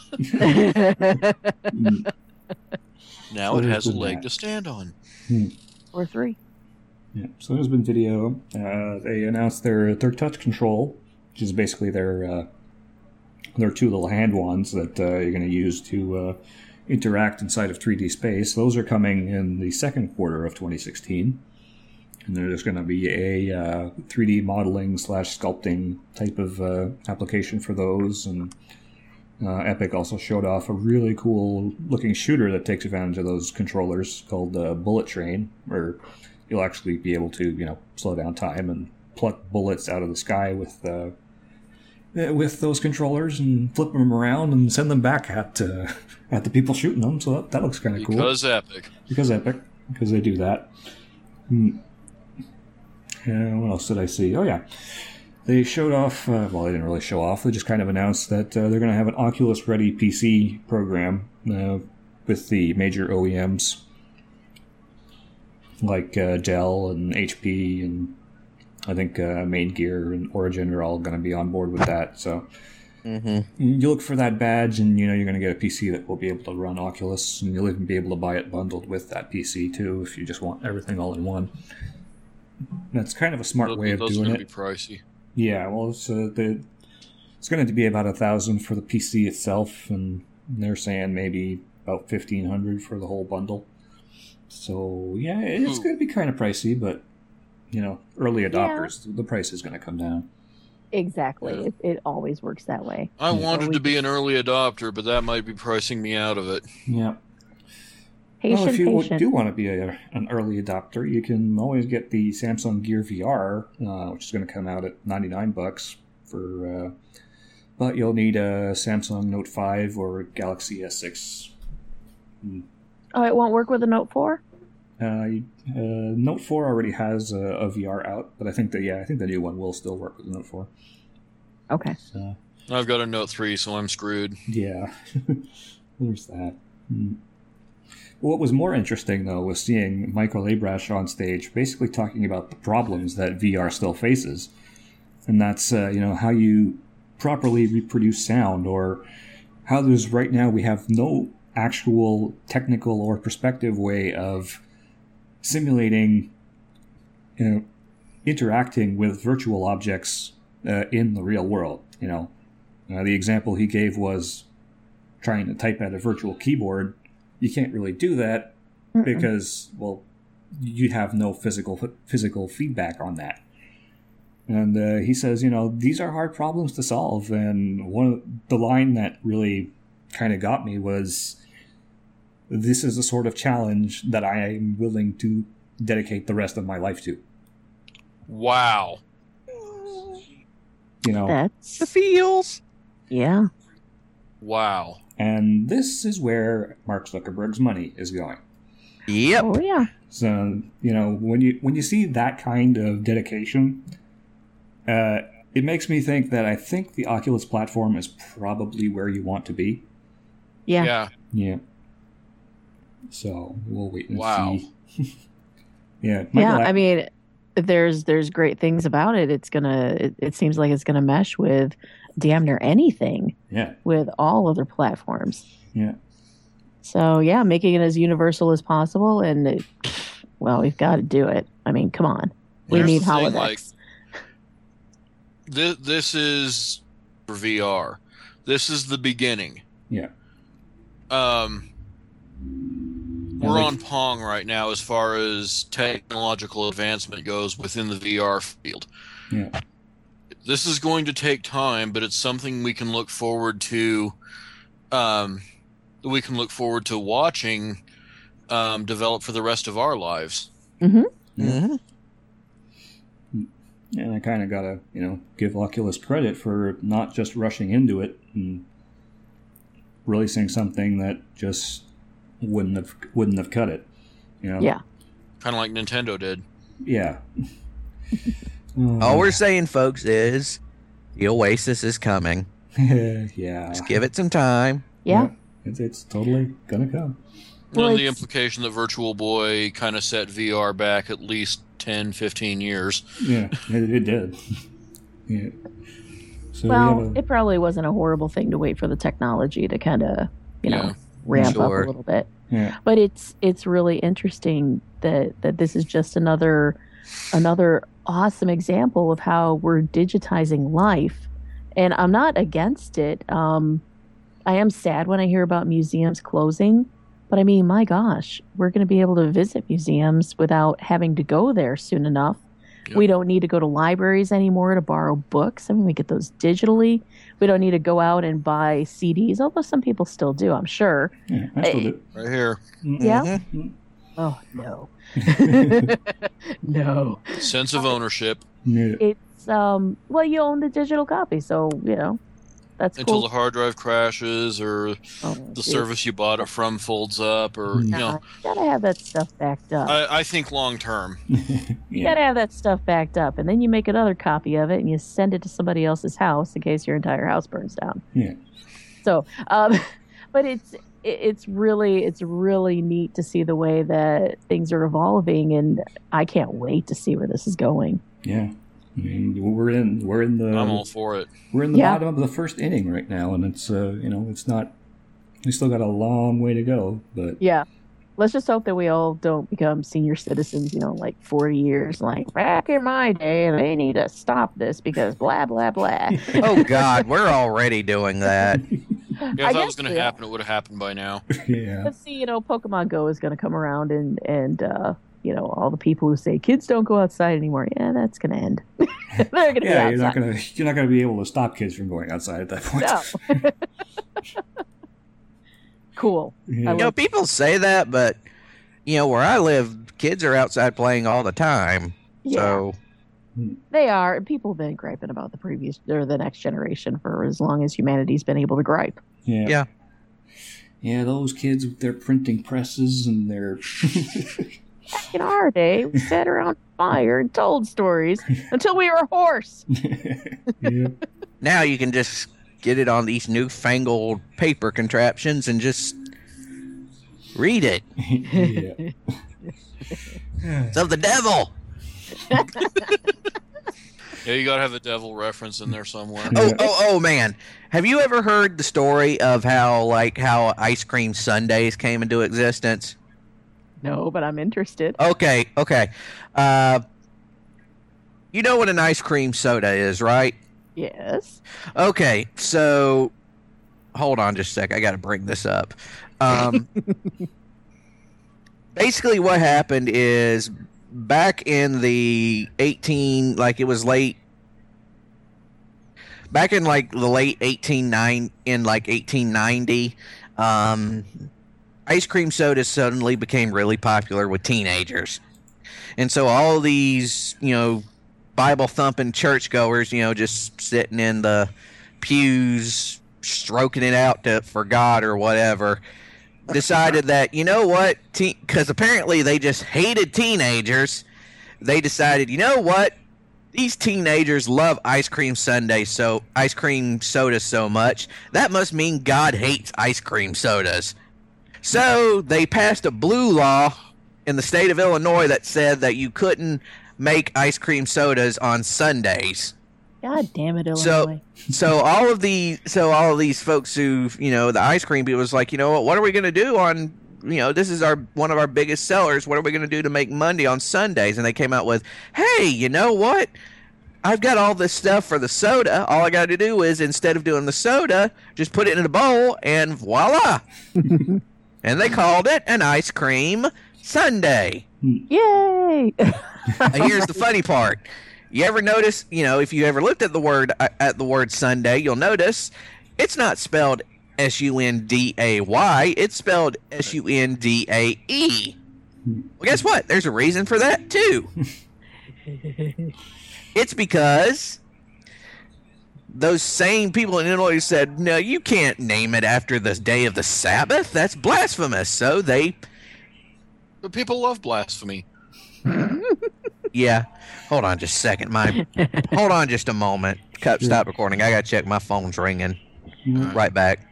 Speaker 1: Mm,
Speaker 2: Now
Speaker 1: So
Speaker 2: it
Speaker 1: there's
Speaker 2: has a
Speaker 1: been
Speaker 2: leg
Speaker 1: that.
Speaker 2: to stand on.
Speaker 4: Or three.
Speaker 1: yeah. So there's been video. Uh, they announced their their touch control, which is basically their uh, their two little hand wands that uh, you're going to use to uh, interact inside of three D space. Those are coming in the second quarter of twenty sixteen. And there's going to be a uh, three D modeling slash sculpting type of uh, application for those. And uh, Epic also showed off a really cool looking shooter that takes advantage of those controllers called uh, Bullet Train, where you'll actually be able to, you know, slow down time and pluck bullets out of the sky with uh, with those controllers and flip them around and send them back at uh, at the people shooting them. So that, that looks kind of cool.
Speaker 2: Because Epic.
Speaker 1: Because Epic, because they do that. Hmm. Yeah, what else did I see? Oh, yeah. They showed off, uh, well, they didn't really show off. They just kind of announced that uh, they're going to have an Oculus Ready P C program uh, with the major O E Ms like uh, Dell and H P, and I think uh, Main Gear and Origin are all going to be on board with that. So
Speaker 3: Mm-hmm.
Speaker 1: you look for that badge, and you know you're going to get a P C that will be able to run Oculus, and you'll even be able to buy it bundled with that P C too if you just want everything all in one. That's kind of a smart
Speaker 2: Those,
Speaker 1: way of
Speaker 2: those are
Speaker 1: doing
Speaker 2: going to
Speaker 1: it.
Speaker 2: be pricey.
Speaker 1: Yeah, well, it's uh, the it's going to be about a thousand for the P C itself, and they're saying maybe about fifteen hundred for the whole bundle. So yeah, it's
Speaker 2: Ooh.
Speaker 1: going to be kind of pricey, but you know, early adopters, the price is going to come down.
Speaker 4: Exactly.
Speaker 2: Yeah.
Speaker 4: It, it always works that way.
Speaker 2: I
Speaker 1: Yeah.
Speaker 2: wanted
Speaker 4: we
Speaker 2: to be an early adopter, but that might be pricing me out of it.
Speaker 1: Yeah.
Speaker 4: Patient,
Speaker 1: well, if you
Speaker 4: patient.
Speaker 1: do want to be a, an early adopter, you can always get the Samsung Gear V R, uh, which is going to come out at ninety-nine bucks for. Uh, but you'll need a Samsung Note five or Galaxy S six.
Speaker 4: Oh, it won't work with a Note four?
Speaker 1: Uh, you- uh, Note four already has a, a V R out, but I think that yeah, I think the new one will still work with the Note four.
Speaker 4: Okay.
Speaker 1: So
Speaker 2: I've got a Note three, so I'm screwed.
Speaker 1: yeah, there's that. Hmm. What was more interesting, though, was seeing Michael Abrash on stage basically talking about the problems that V R still faces. And that's, uh, you know, how you properly reproduce sound, or how there's right now we have no actual technical or perspective way of simulating, you know, interacting with virtual objects uh, in the real world. You know, uh, the example he gave was trying to type at a virtual keyboard. You can't really do that
Speaker 4: Mm-mm.
Speaker 1: because, well, you'd have no physical physical feedback on that. And uh, he says, you know, these are hard problems to solve. And one of the line that really kind of got me was, "This is the sort of challenge that I am willing to dedicate the rest of my life to."
Speaker 2: Wow.
Speaker 1: You know,
Speaker 4: That's
Speaker 3: The feels.
Speaker 4: yeah.
Speaker 2: Wow.
Speaker 1: and this is where Mark Zuckerberg's money is going.
Speaker 3: Yep.
Speaker 4: Oh yeah.
Speaker 1: So, you know, when you when you see that kind of dedication, uh, it makes me think that I think the Oculus platform is probably where you want to be.
Speaker 4: Yeah.
Speaker 2: Yeah.
Speaker 1: Yeah. So we'll wait and
Speaker 2: Wow.
Speaker 1: see. yeah.
Speaker 4: Yeah,
Speaker 1: Michael,
Speaker 4: I mean, there's there's great things about it. It's gonna. It, it seems like it's gonna mesh with damn near anything
Speaker 1: yeah.
Speaker 4: with all other platforms.
Speaker 1: Yeah.
Speaker 4: So yeah, making it as universal as possible, and it, well, we've got to do it. I mean, come on, we
Speaker 2: Here's
Speaker 4: need
Speaker 2: the thing,
Speaker 4: holodecks.
Speaker 2: like, This, this is for V R. This is the beginning.
Speaker 1: Yeah.
Speaker 2: Um,
Speaker 1: Yeah,
Speaker 2: we're
Speaker 1: like-
Speaker 2: on Pong right now as far as technological advancement goes within the V R field.
Speaker 1: Yeah.
Speaker 2: This is going to take time, but it's something we can look forward to. Um, we can look forward to watching um, develop for the rest of our lives.
Speaker 4: Mm-hmm.
Speaker 3: Mm-hmm.
Speaker 1: And I kind of got to, you know, give Oculus credit for not just rushing into it and releasing something that just wouldn't have wouldn't have cut it. You know?
Speaker 4: Yeah.
Speaker 2: Kind of like Nintendo did.
Speaker 1: Yeah.
Speaker 3: All we're saying, folks, is the Oasis is coming.
Speaker 1: yeah.
Speaker 3: Just give it some time.
Speaker 4: Yeah.
Speaker 1: It's, it's totally gonna come.
Speaker 4: Well,
Speaker 2: and the
Speaker 4: it's-
Speaker 2: implication that Virtual Boy kind of set V R back at least ten, fifteen years.
Speaker 1: Yeah, it, it did. yeah. So
Speaker 4: Well,
Speaker 1: we have a,
Speaker 4: it probably wasn't a horrible thing to wait for the technology to kind of, you know,
Speaker 2: Yeah.
Speaker 4: ramp up
Speaker 3: Sure.
Speaker 4: a little bit.
Speaker 1: yeah.
Speaker 4: But it's it's really interesting that that this is just another another awesome example of how we're digitizing life. And I'm not against it. Um, I am sad when I hear about museums closing, but I mean, my gosh, we're going to be able to visit museums without having to go there soon enough.
Speaker 2: Yep.
Speaker 4: We don't need to go to libraries anymore to borrow books. I mean, we get those digitally. We don't need to go out and buy C Ds, although some people still do, I'm sure.
Speaker 1: Yeah, I still
Speaker 4: Hey.
Speaker 1: do.
Speaker 2: Right here.
Speaker 4: Yeah?
Speaker 3: Mhm.
Speaker 4: Oh, no. No.
Speaker 2: Sense of ownership
Speaker 1: Yeah.
Speaker 4: It's, um, well, you own the digital copy, so, you know, that's
Speaker 2: until
Speaker 4: cool.
Speaker 2: the hard drive crashes or
Speaker 4: Oh,
Speaker 2: the
Speaker 4: geez.
Speaker 2: service you bought it from folds up, or you
Speaker 4: Nah,
Speaker 2: know.
Speaker 4: you gotta have that stuff backed up.
Speaker 2: I, I think long term.
Speaker 4: You
Speaker 1: yeah.
Speaker 4: gotta have that stuff backed up, and then you make another copy of it and you send it to somebody else's house in case your entire house burns down.
Speaker 1: Yeah.
Speaker 4: So, um, but it's it- it's really it's really neat to see the way that things are evolving, and I can't wait to see where this is going.
Speaker 1: Yeah. I mean, we're in we're in the
Speaker 2: I'm all for it.
Speaker 1: we're in the
Speaker 4: Yeah.
Speaker 1: bottom of the first inning right now, and it's uh you know it's not we still got a long way to go, but
Speaker 4: Yeah. Let's just hope that we all don't become senior citizens, you know, like forty years, like back in my day, they need to stop this because blah, blah, blah.
Speaker 3: Oh God, we're already doing that.
Speaker 2: Yeah, if
Speaker 4: I
Speaker 2: that was
Speaker 4: guess,
Speaker 2: going to
Speaker 4: yeah.
Speaker 2: happen, it would have happened by now.
Speaker 1: Yeah.
Speaker 4: Let's see, you know, Pokemon Go is going to come around, and and uh, you know, all the people who say kids don't go outside anymore. Yeah, that's going to end. They're going to
Speaker 1: Yeah,
Speaker 4: be
Speaker 1: you're not
Speaker 4: outside.
Speaker 1: gonna you're not gonna be able to stop kids from going outside at that point.
Speaker 4: No. Cool.
Speaker 1: Yeah.
Speaker 4: I
Speaker 3: You know,
Speaker 4: love-
Speaker 3: people say that, but you know, where I live, kids are outside playing all the time.
Speaker 4: Yeah,
Speaker 3: So
Speaker 4: they are. And people have been griping about the previous or the next generation for as long as humanity's been able to gripe.
Speaker 1: Yeah.
Speaker 3: Yeah.
Speaker 1: Yeah, those kids with their printing presses and their
Speaker 4: Back in our day, we sat around fire and told stories until we were a horse.
Speaker 1: yeah.
Speaker 3: now you can just get it on these newfangled paper contraptions and just read it.
Speaker 1: yeah.
Speaker 3: It's of the devil.
Speaker 2: Yeah, you got to have a devil reference in there somewhere.
Speaker 3: Oh,
Speaker 1: Yeah.
Speaker 3: oh, oh, man. Have you ever heard the story of how, like, how ice cream sundaes came into existence?
Speaker 4: No, but I'm interested.
Speaker 3: Okay, okay. Uh, you know what an ice cream soda is, right?
Speaker 4: Yes.
Speaker 3: Okay, so hold on just a sec. I got to bring this up. Um, basically, what happened is back in the eighteen, like it was late, back in like the late eighteen nine in like eighteen ninety. Um, ice cream sodas suddenly became really popular with teenagers, and so all these, you know, Bible thumping churchgoers, you know, just sitting in the pews, stroking it out to, for God or whatever, decided that, you know what, because apparently they just hated teenagers. They decided, you know what, these teenagers love ice cream sundaes, so ice cream sodas so much. That must mean God hates ice cream sodas. So they passed a blue law in the state of Illinois that said that you couldn't make ice cream sodas on Sundays.
Speaker 4: God damn it,
Speaker 3: So-
Speaker 4: Illinois.
Speaker 3: So all of the so all of these folks who, you know, the ice cream people was like, you know what, what are we going to do on, you know, this is our one of our biggest sellers. What are we going to do to make money on Sundays? And they came out with, hey, you know what? I've got all this stuff for the soda. All I got to do is, instead of doing the soda, just put it in a bowl and voila. And they called it an ice cream sundae.
Speaker 4: Yay!
Speaker 3: Now, here's the funny part. You ever notice, you know, if you ever looked at the word uh, at the word Sunday, you'll notice it's not spelled S U N D A Y. It's spelled S U N D A E. Well, guess what? There's a reason for that too. It's because those same people in Illinois said, "No, you can't name it after the day of the Sabbath. That's blasphemous." So they,
Speaker 2: But people love blasphemy.
Speaker 3: yeah. Hold on just a second. My, hold on just a moment. Cut. Stop recording. I gotta check. My phone's ringing. Right back.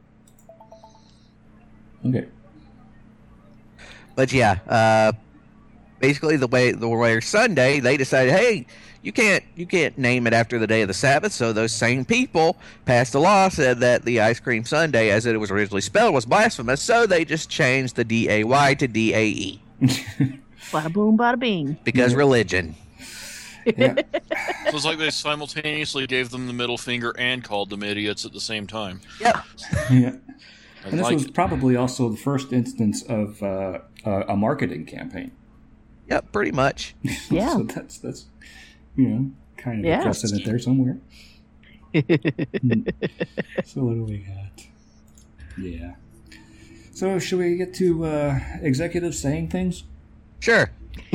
Speaker 1: Okay.
Speaker 3: But yeah, uh, basically the way the way Sunday, they decided, hey, you can't you can't name it after the day of the Sabbath. So those same people passed a law, said that the ice cream sundae, as it was originally spelled, was blasphemous. So they just changed the D A Y to D A E
Speaker 4: Bada boom, bada bing.
Speaker 3: because religion.
Speaker 1: Yeah.
Speaker 2: So it's like they simultaneously gave them the middle finger and called them idiots at the same time.
Speaker 3: Yep.
Speaker 1: yeah.
Speaker 2: I
Speaker 1: And this
Speaker 2: like
Speaker 1: was
Speaker 2: it.
Speaker 1: probably also the first instance of uh, uh, a marketing campaign.
Speaker 3: Yep. Pretty much.
Speaker 4: Yeah.
Speaker 1: so that's that's you know kind of
Speaker 4: Yeah.
Speaker 1: a precedent there somewhere. Hmm. So what do we got? Yeah. So should we get to uh, executives saying things?
Speaker 3: Sure.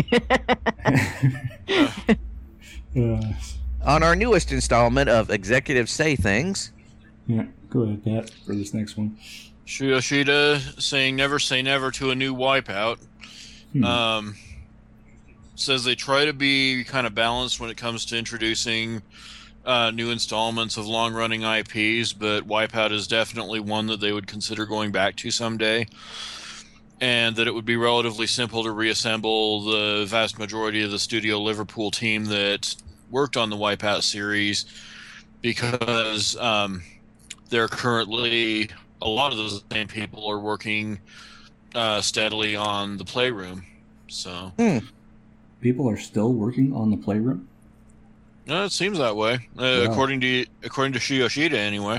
Speaker 1: Uh,
Speaker 3: On our newest installment of Executives Say Things.
Speaker 1: yeah. Go ahead, Pat, for this next one.
Speaker 2: Shuyoshida saying never say never to a new wipeout.
Speaker 1: Hmm.
Speaker 2: Um, says they try to be kind of balanced when it comes to introducing uh, new installments of long-running I Ps, but Wipeout is definitely one that they would consider going back to someday, and that it would be relatively simple to reassemble the vast majority of the Studio Liverpool team that worked on the Wipeout series, because um, they're currently, a lot of those same people are working uh, steadily on the Playroom. So,
Speaker 1: People are still working on the Playroom.
Speaker 2: no, it seems that way, uh,
Speaker 1: Wow.
Speaker 2: according to according to Shiyoshida, anyway.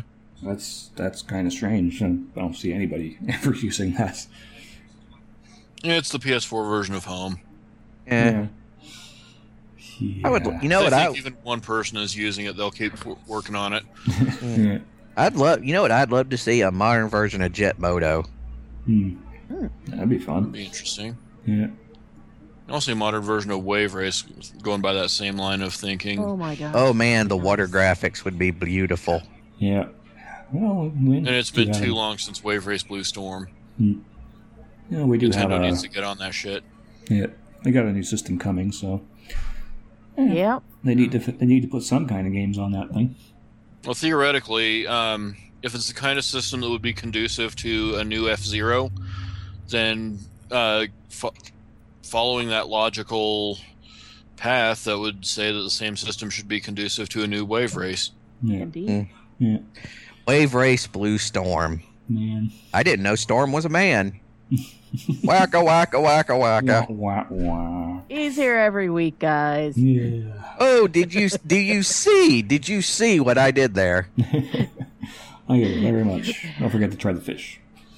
Speaker 1: That's that's kind of strange. I don't see anybody ever using that.
Speaker 2: Yeah, it's the P S four version of Home.
Speaker 3: Yeah.
Speaker 1: Yeah.
Speaker 3: I would, you know
Speaker 2: I
Speaker 3: what
Speaker 2: think
Speaker 3: I
Speaker 2: even one person is using it, they'll keep w- working on it.
Speaker 1: Yeah.
Speaker 3: I'd love, you know what I'd love to see, a modern version of Jet Moto.
Speaker 1: Hmm. That'd be fun.
Speaker 2: That'd be interesting.
Speaker 1: Yeah.
Speaker 2: Also, a modern version of Wave Race, going by that same line of thinking.
Speaker 4: Oh my god.
Speaker 3: Oh man, the water graphics would be beautiful.
Speaker 1: Yeah. Well,
Speaker 2: And it's been too long since Wave Race Blue Storm.
Speaker 1: Yeah, we do have
Speaker 2: Nintendo
Speaker 1: a,
Speaker 2: needs to get on that shit.
Speaker 1: Yeah, they got a new system coming, so
Speaker 4: Yep.
Speaker 1: they need to fit- they need to put some kind of games on that thing.
Speaker 2: Well, theoretically, um, if it's the kind of system that would be conducive to a new F-Zero, then uh, fo- following that logical path, that would say that the same system should be conducive to a new Wave Race.
Speaker 1: Yeah,
Speaker 4: Indeed.
Speaker 3: Mm.
Speaker 1: yeah,
Speaker 3: Wave Race Blue Storm.
Speaker 1: man.
Speaker 3: I didn't know Storm was a man. Wacka wacka wacka wacka.
Speaker 1: Wah, wah, wah.
Speaker 4: He's here every week, guys.
Speaker 1: Yeah.
Speaker 3: Oh, did you do you see? Did you see what I did there?
Speaker 1: I get it very much. Don't forget to try the fish.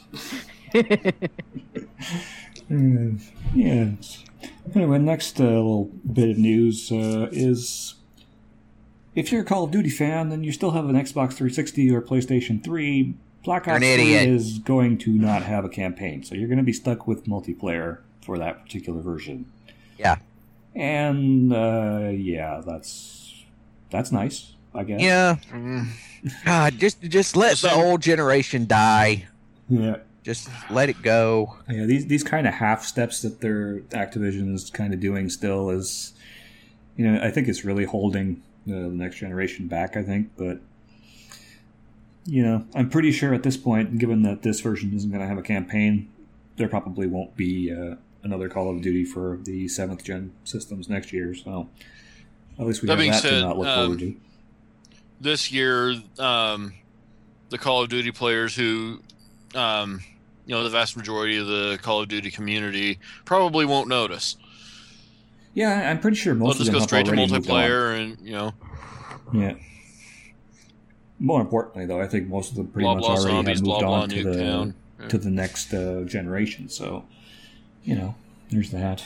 Speaker 1: Uh, yeah. Anyway, next uh, little bit of news uh, is if you're a Call of Duty fan, then you still have an Xbox three sixty or PlayStation three. Black
Speaker 3: You're
Speaker 1: Ops
Speaker 3: an
Speaker 1: three
Speaker 3: idiot.
Speaker 1: is going to not have a campaign, so you're going to be stuck with multiplayer for that particular version.
Speaker 3: Yeah.
Speaker 1: And uh, yeah, that's that's nice, I guess.
Speaker 3: Yeah.
Speaker 2: Mm.
Speaker 3: God, just just let the old generation die.
Speaker 1: Yeah.
Speaker 3: Just let it go.
Speaker 1: Yeah, these these kind of half steps that their Activision is kind of doing still is, you know, I think it's really holding uh, the next generation back. I think, but you know, I'm pretty sure at this point, given that this version isn't going to have a campaign, there probably won't be uh, another Call of Duty for the seventh gen systems next year. So at least we
Speaker 2: That
Speaker 1: have
Speaker 2: being
Speaker 1: that
Speaker 2: said,
Speaker 1: to not look forward
Speaker 2: um,
Speaker 1: to.
Speaker 2: This year, um, the Call of Duty players who, um, you know, the vast majority of the Call of Duty community probably won't notice.
Speaker 1: Yeah, I'm pretty sure
Speaker 2: They'll
Speaker 1: most of
Speaker 2: just
Speaker 1: them
Speaker 2: go
Speaker 1: have
Speaker 2: straight to
Speaker 1: already moved on.
Speaker 2: multiplayer, and you know,
Speaker 1: Yeah. More importantly, though, I think most of them pretty
Speaker 2: blah
Speaker 1: much
Speaker 2: blah
Speaker 1: already
Speaker 2: zombies,
Speaker 1: have
Speaker 2: blah
Speaker 1: moved
Speaker 2: blah
Speaker 1: on to
Speaker 2: Nuketown.
Speaker 1: the
Speaker 2: Yeah.
Speaker 1: to the next uh, generation. So, you know, there's that.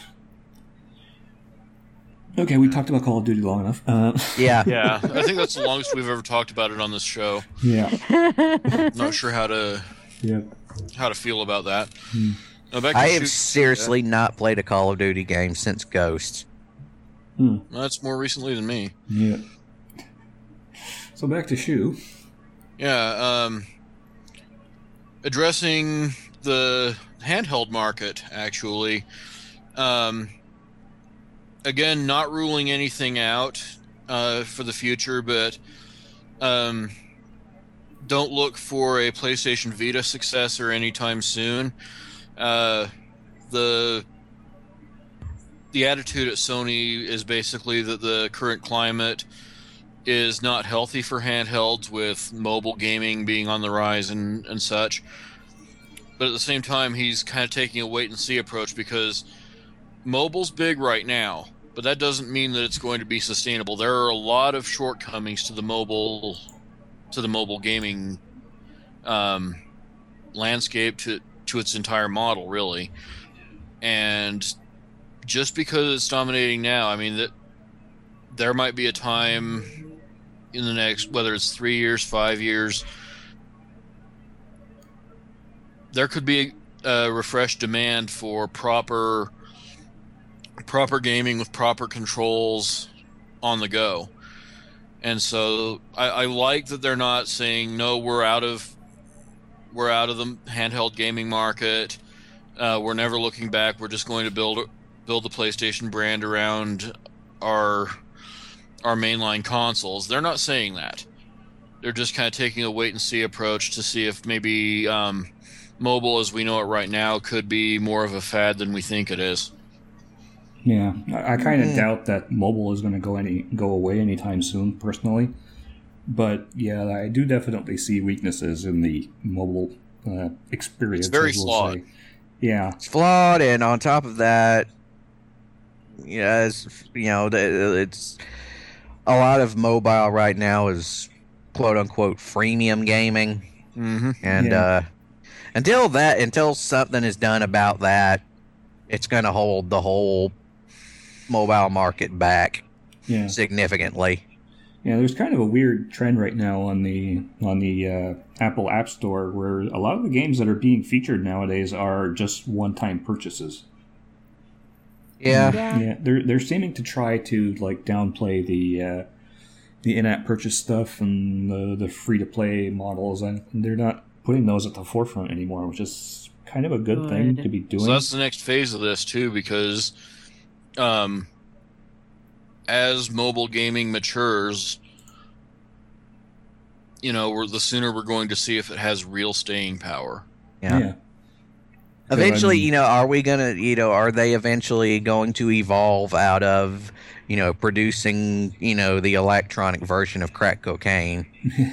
Speaker 1: Okay, we talked about Call of Duty long enough. Uh,
Speaker 3: Yeah.
Speaker 2: Yeah, I think that's the longest we've ever talked about it on this show.
Speaker 1: yeah,
Speaker 2: Not sure how to
Speaker 1: yeah.
Speaker 2: how to feel about that.
Speaker 1: Hmm.
Speaker 2: Now, back to
Speaker 3: I have
Speaker 2: shoot-
Speaker 3: seriously not played a Call of Duty game since Ghosts.
Speaker 1: Hmm.
Speaker 2: That's more recently than me.
Speaker 1: Yeah. So back to Shu.
Speaker 2: Yeah, um, addressing the handheld market, actually. Um, again, not ruling anything out uh, for the future, but um, don't look for a PlayStation Vita successor anytime soon. Uh, the the attitude at Sony is basically that the current climate is not healthy for handhelds, with mobile gaming being on the rise and, and such. But at the same time, he's kind of taking a wait-and-see approach, because mobile's big right now, but that doesn't mean that it's going to be sustainable. There are a lot of shortcomings to the mobile to the mobile gaming um, landscape, to, to its entire model, really. And just because it's dominating now, I mean, that there might be a time in the next, whether it's three years, five years, there could be a refreshed demand for proper proper gaming with proper controls on the go. And so I, I like that they're not saying, no, we're out of we're out of the handheld gaming market. Uh, we're never looking back. We're just going to build build the PlayStation brand around our our mainline consoles. They're not saying that. They're just kind of taking a wait and see approach to see if maybe um, mobile as we know it right now could be more of a fad than we think it is.
Speaker 1: Yeah, I, I kind of
Speaker 3: Mm.
Speaker 1: doubt that mobile is going to go any go away anytime soon, personally. But yeah, I do definitely see weaknesses in the mobile uh, experience.
Speaker 2: It's very
Speaker 1: as we'll
Speaker 2: flawed.
Speaker 1: say. Yeah,
Speaker 3: It's flawed, and on top of that, yes, you know, the- it's a lot of mobile right now is quote unquote freemium gaming.
Speaker 2: Mm-hmm.
Speaker 3: And
Speaker 1: Yeah.
Speaker 3: uh, until that, until something is done about that, it's going to hold the whole mobile market back
Speaker 1: Yeah.
Speaker 3: significantly.
Speaker 1: Yeah, there's kind of a weird trend right now on the on the uh, Apple App Store where a lot of the games that are being featured nowadays are just one-time purchases.
Speaker 3: Yeah.
Speaker 4: Yeah.
Speaker 1: Yeah, they're they're seeming to try to like downplay the uh, the in-app purchase stuff and the the free-to-play models, and they're not putting those at the forefront anymore, which is kind of a good thing
Speaker 4: Good.
Speaker 1: to be doing.
Speaker 2: So that's the next phase of this too, because um, as mobile gaming matures, you know, we're, the sooner we're going to see if it has real staying power.
Speaker 3: Yeah.
Speaker 1: yeah.
Speaker 3: Eventually,
Speaker 1: Um,
Speaker 3: you know, are we gonna, you know, are they eventually going to evolve out of, you know, producing, you know, the electronic version of crack cocaine?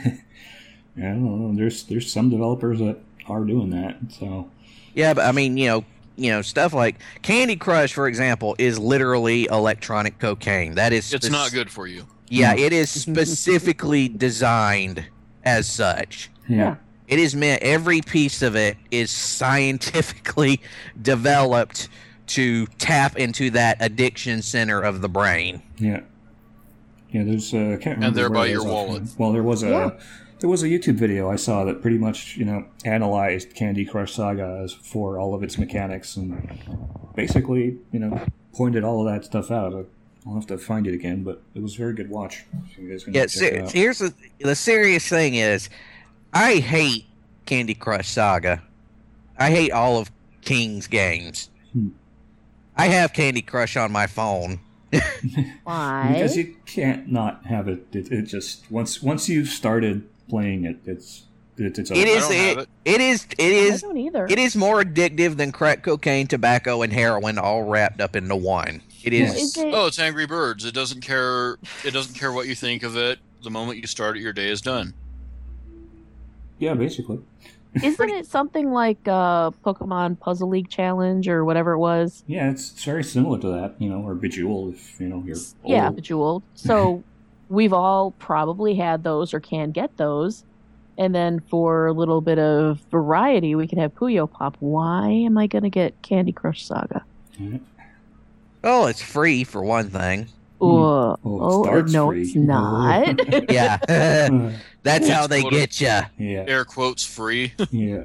Speaker 1: I don't know. There's there's some developers that are doing that. So
Speaker 3: Yeah, but I mean, you know, you know, stuff like Candy Crush, for example, is literally electronic cocaine. That is,
Speaker 2: It's
Speaker 3: spec-
Speaker 2: not good for you.
Speaker 3: Yeah,
Speaker 1: No.
Speaker 3: it is specifically designed as such.
Speaker 1: yeah,
Speaker 4: Yeah.
Speaker 3: It is meant, every piece of it is scientifically developed to tap into that addiction center of the brain.
Speaker 1: yeah, yeah. There's uh, I can't remember.
Speaker 2: And thereby
Speaker 1: where it
Speaker 2: your
Speaker 1: was
Speaker 2: wallet.
Speaker 1: offhand. Well, there was a
Speaker 4: Yeah.
Speaker 1: there was a YouTube video I saw that pretty much you know analyzed Candy Crush Saga as for all of its mechanics and basically you know pointed all of that stuff out. I'll have to find it again, but it was a very good watch. So you guys can
Speaker 3: Yeah,
Speaker 1: check it
Speaker 3: ser-
Speaker 1: out.
Speaker 3: here's the, the serious thing is, I hate Candy Crush Saga. I hate all of King's games.
Speaker 1: Hmm.
Speaker 3: I have Candy Crush on my phone.
Speaker 4: Why?
Speaker 1: Because you can't not have it. It, it just once once you've started playing it, it's it, it's over.
Speaker 3: It is
Speaker 2: don't have
Speaker 3: it,
Speaker 2: it.
Speaker 3: it is it
Speaker 4: I
Speaker 3: is
Speaker 4: don't either.
Speaker 3: it is more addictive than crack cocaine, tobacco, and heroin all wrapped up into one. It is.
Speaker 4: Is it?
Speaker 2: Oh, it's Angry Birds. It doesn't care. It doesn't care what you think of it. The moment you start it, your day is done.
Speaker 1: Yeah, basically.
Speaker 4: Isn't it something like uh, Pokemon Puzzle League Challenge or whatever it was?
Speaker 1: Yeah, it's, it's very similar to that, you know, or Bejeweled if you know you're old.
Speaker 4: Yeah, Bejeweled. So we've all probably had those or can get those. And then for a little bit of variety, we could have Puyo Pop. Why am I going to get Candy Crush Saga?
Speaker 1: Yeah.
Speaker 3: Oh, it's free for one thing.
Speaker 4: Uh,
Speaker 1: Oh, it
Speaker 4: oh,
Speaker 1: starts
Speaker 4: no,
Speaker 1: free.
Speaker 4: it's not.
Speaker 3: Yeah, that's how they get you.
Speaker 1: yeah,
Speaker 2: Air quotes free.
Speaker 1: yeah.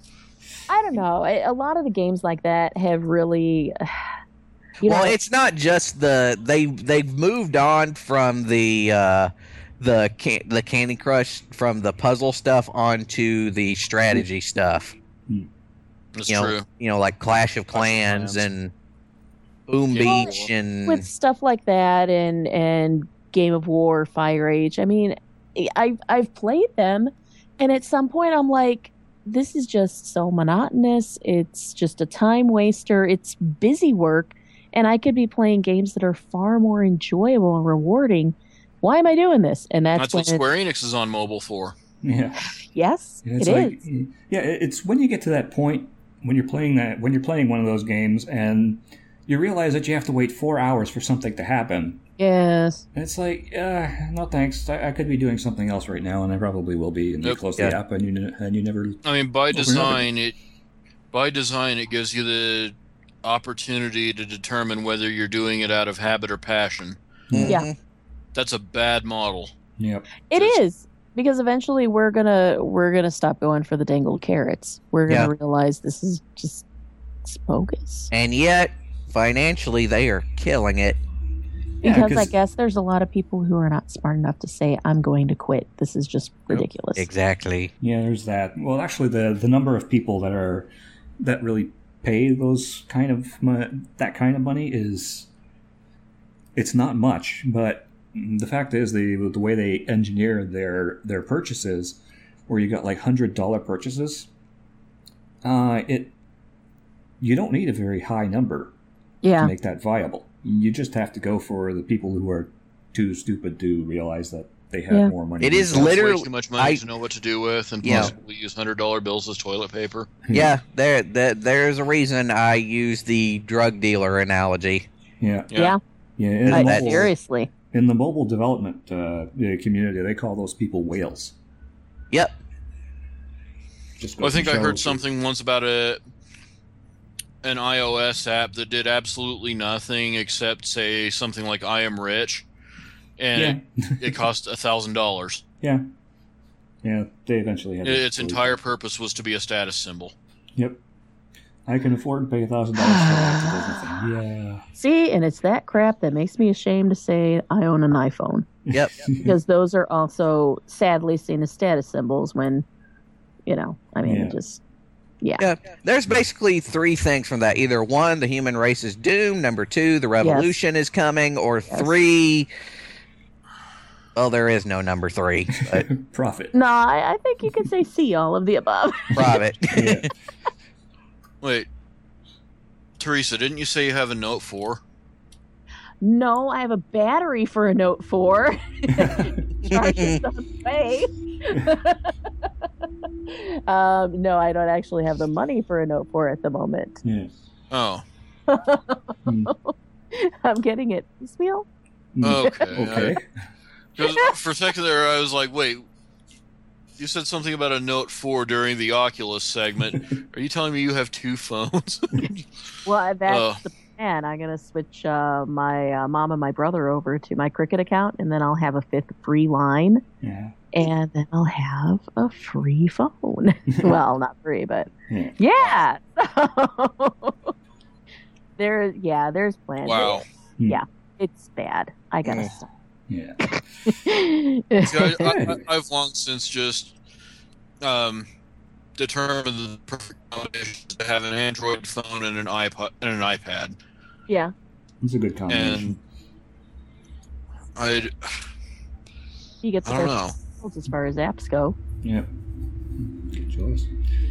Speaker 4: I don't know. A a lot of the games like that have really, you know,
Speaker 3: Well, it's not just the they they've moved on from the uh, the can, the Candy Crush from the puzzle stuff onto the strategy stuff.
Speaker 2: That's
Speaker 3: You know,
Speaker 2: true.
Speaker 3: you know, like Clash of
Speaker 2: Clash of
Speaker 3: Clans
Speaker 2: Clans.
Speaker 3: and Boom
Speaker 2: Yeah.
Speaker 3: Beach and
Speaker 4: with stuff like that and and Game of War, Fire Age. I mean, I've I've played them, and at some point I'm like, this is just so monotonous. It's just a time waster. It's busy work, and I could be playing games that are far more enjoyable and rewarding. Why am I doing this? And that's,
Speaker 2: That's
Speaker 4: when
Speaker 2: what Square Enix is on mobile for.
Speaker 1: Yeah.
Speaker 4: It, yes,
Speaker 1: Yeah, it's
Speaker 4: it
Speaker 1: like,
Speaker 4: is.
Speaker 1: yeah, it- it's when you get to that point when you're playing that when you're playing one of those games and you realize that you have to wait four hours for something to happen.
Speaker 4: Yes.
Speaker 1: And it's like, uh, no thanks. I, I could be doing something else right now, and I probably will be. And you
Speaker 2: Yep.
Speaker 1: close
Speaker 3: Yeah.
Speaker 1: the app, and you ne- and you never.
Speaker 2: I mean, by
Speaker 1: Open it up
Speaker 2: design, it by design it gives you the opportunity to determine whether you're doing it out of habit or passion.
Speaker 4: Yeah.
Speaker 3: Mhm.
Speaker 2: That's a bad model.
Speaker 1: Yep.
Speaker 4: It
Speaker 2: Just-
Speaker 4: is because eventually we're gonna we're gonna stop going for the dangled carrots. We're gonna
Speaker 3: Yeah.
Speaker 4: realize this is just it's bogus.
Speaker 3: And yet, financially, they are killing it.
Speaker 1: Yeah,
Speaker 4: Because I
Speaker 1: 'cause-
Speaker 4: guess there's a lot of people who are not smart enough to say, "I'm going to quit. This is just ridiculous."
Speaker 3: Exactly.
Speaker 1: Yeah, there's that. Well, actually, the the number of people that are that really pay those kind of mo- that kind of money is it's not much. But the fact is, the the way they engineer their their purchases, where you got like hundred dollar purchases, uh, it you don't need a very high number to
Speaker 4: Yeah,
Speaker 1: make that viable. You just have to go for the people who are too stupid to realize that they have
Speaker 4: Yeah.
Speaker 1: more money.
Speaker 3: It
Speaker 1: than
Speaker 3: is
Speaker 1: you.
Speaker 2: That's
Speaker 3: literally-
Speaker 2: way too much money
Speaker 3: I-
Speaker 2: to know what to do with, and
Speaker 3: Yeah.
Speaker 2: possibly use hundred dollar bills as toilet paper.
Speaker 3: Yeah, there, there, there's a reason I use the drug dealer analogy.
Speaker 1: Yeah.
Speaker 4: yeah.
Speaker 1: Yeah, in
Speaker 4: I-
Speaker 1: mobile,
Speaker 4: seriously.
Speaker 1: in the mobile development uh, community, they call those people whales.
Speaker 3: Yep.
Speaker 1: Just
Speaker 2: Well, I
Speaker 1: goes
Speaker 2: think
Speaker 1: to
Speaker 2: I
Speaker 1: show
Speaker 2: heard
Speaker 1: that-
Speaker 2: something once about a an iOS app that did absolutely nothing except say something like "I am rich," and
Speaker 1: Yeah.
Speaker 2: it, it cost a thousand dollars.
Speaker 1: Yeah. Yeah, they eventually had to
Speaker 2: Its
Speaker 1: delete
Speaker 2: entire
Speaker 1: it.
Speaker 2: purpose was to be a status symbol.
Speaker 1: Yep. I can afford to pay a thousand dollars for that. It does nothing. Yeah.
Speaker 4: See, and it's that crap that makes me ashamed to say I own an iPhone.
Speaker 3: Yep.
Speaker 4: Because those are also sadly seen as status symbols when, you know, I mean,
Speaker 1: Yeah.
Speaker 4: just, yeah.
Speaker 3: Yeah, there's basically three things from that. Either one, the human race is doomed. Number two, the revolution is coming. Or
Speaker 4: Yes.
Speaker 3: three, well, there is no number three. But
Speaker 1: Profit.
Speaker 4: No, I, I think you could say C, all of the above.
Speaker 3: private.
Speaker 1: Yeah.
Speaker 2: Wait, Teresa, didn't you say you have a Note four?
Speaker 4: No, I have a battery for a Note four. Charges on the way. um, no, I don't actually have the money for a Note four at the moment.
Speaker 1: Yeah.
Speaker 2: Oh,
Speaker 4: I'm getting it piecemeal.
Speaker 2: okay.
Speaker 1: Okay.
Speaker 2: Because for a second there, I was like, wait, you said something about a Note four during the Oculus segment. Are you telling me you have two phones?
Speaker 4: Well, that's
Speaker 2: Oh.
Speaker 4: the plan. I'm gonna switch uh, my uh, mom and my brother over to my Cricket account, and then I'll have a fifth free line,
Speaker 1: Yeah.
Speaker 4: and then I'll have a free phone. Well, not free, but
Speaker 1: Yeah.
Speaker 4: yeah. there, yeah, there's plans.
Speaker 2: Wow.
Speaker 4: It's bad. I gotta
Speaker 3: Mm.
Speaker 4: stop.
Speaker 1: Yeah.
Speaker 2: See, I, I, I've long since just um, determined the perfect combination to have an Android phone and an iPod and an iPad.
Speaker 4: Yeah.
Speaker 1: It's a good combination.
Speaker 2: I
Speaker 4: You get the
Speaker 2: I don't
Speaker 4: best
Speaker 2: know.
Speaker 4: results as far as apps go.
Speaker 1: Yep. Good choice.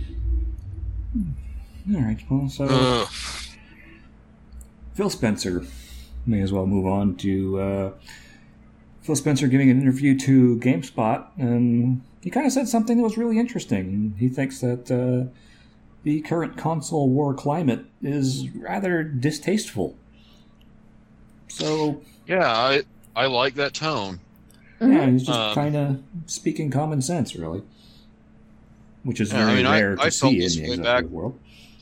Speaker 1: All right. Well, so
Speaker 2: Ugh.
Speaker 1: Phil Spencer may as well move on to uh, Phil Spencer giving an interview to GameSpot, and he kind of said something that was really interesting. He thinks that uh, the current console war climate is rather distasteful. So,
Speaker 2: Yeah, I I like that tone.
Speaker 1: yeah, he's just
Speaker 2: Um,
Speaker 1: kind of speaking common sense, really. Which is
Speaker 2: Yeah, I
Speaker 1: very
Speaker 2: mean, I-
Speaker 1: rare to
Speaker 2: I felt
Speaker 1: see in
Speaker 2: this
Speaker 1: the
Speaker 2: way
Speaker 1: executive
Speaker 2: back-
Speaker 1: world.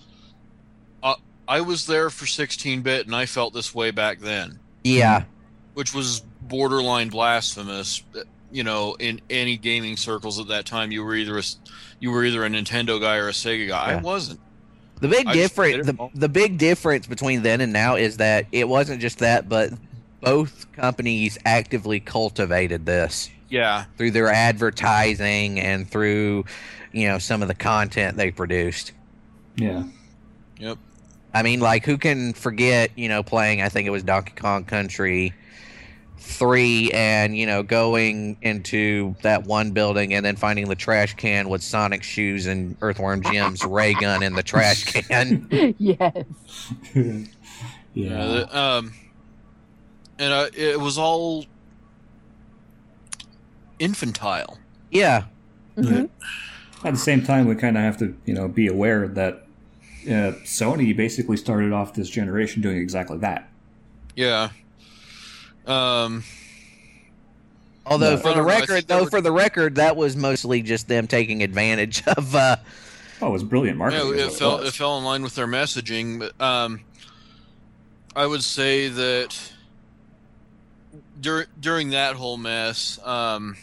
Speaker 2: I was there for sixteen bit, and I felt this way back then,
Speaker 3: Yeah.
Speaker 2: which was borderline blasphemous. You know, in any gaming circles at that time, you were either a, you were either a Nintendo guy or a Sega guy. I
Speaker 3: Yeah.
Speaker 2: wasn't.
Speaker 3: The big
Speaker 2: I just did
Speaker 3: difference
Speaker 2: it
Speaker 3: the,
Speaker 2: all.
Speaker 3: the big difference between then and now is that it wasn't just that, but both companies actively cultivated this
Speaker 2: Yeah,
Speaker 3: through their advertising and through, you know, some of the content they produced.
Speaker 1: Yeah.
Speaker 2: yep.
Speaker 3: I mean, like, who can forget, you know, playing, I think it was Donkey Kong Country three, and, you know, going into that one building and then finding the trash can with Sonic shoes and Earthworm Jim's ray gun in the trash can.
Speaker 4: Yes.
Speaker 1: yeah.
Speaker 2: Yeah, the- um, and uh, it was all infantile.
Speaker 3: Yeah.
Speaker 4: Mhm.
Speaker 1: At the same time, we kind of have to, you know, be aware that uh, Sony basically started off this generation doing exactly that.
Speaker 2: Yeah. Um,
Speaker 3: Although,
Speaker 1: No.
Speaker 3: for
Speaker 2: I
Speaker 3: the
Speaker 2: don't know, I
Speaker 3: record,
Speaker 2: think there
Speaker 3: though,
Speaker 2: were-
Speaker 3: for the record, that was mostly just them taking advantage of, uh,
Speaker 1: Oh, it was brilliant
Speaker 2: yeah,
Speaker 1: marketing. is
Speaker 2: it
Speaker 1: what
Speaker 2: fell
Speaker 1: was.
Speaker 2: it fell in line with their messaging, but um, I would say that dur- during that whole mess, um,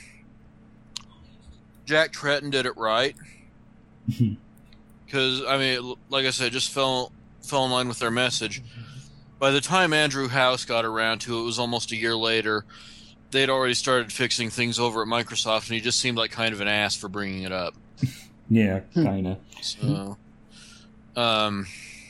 Speaker 2: Jack Tretton did it right. Because I mean, like I said, it just fell fell in line with their message. By the time Andrew House got around to it, it was almost a year later. They'd already started fixing things over at Microsoft, and he just seemed like kind of an ass for bringing it up.
Speaker 1: Yeah, kind of.
Speaker 2: So, um,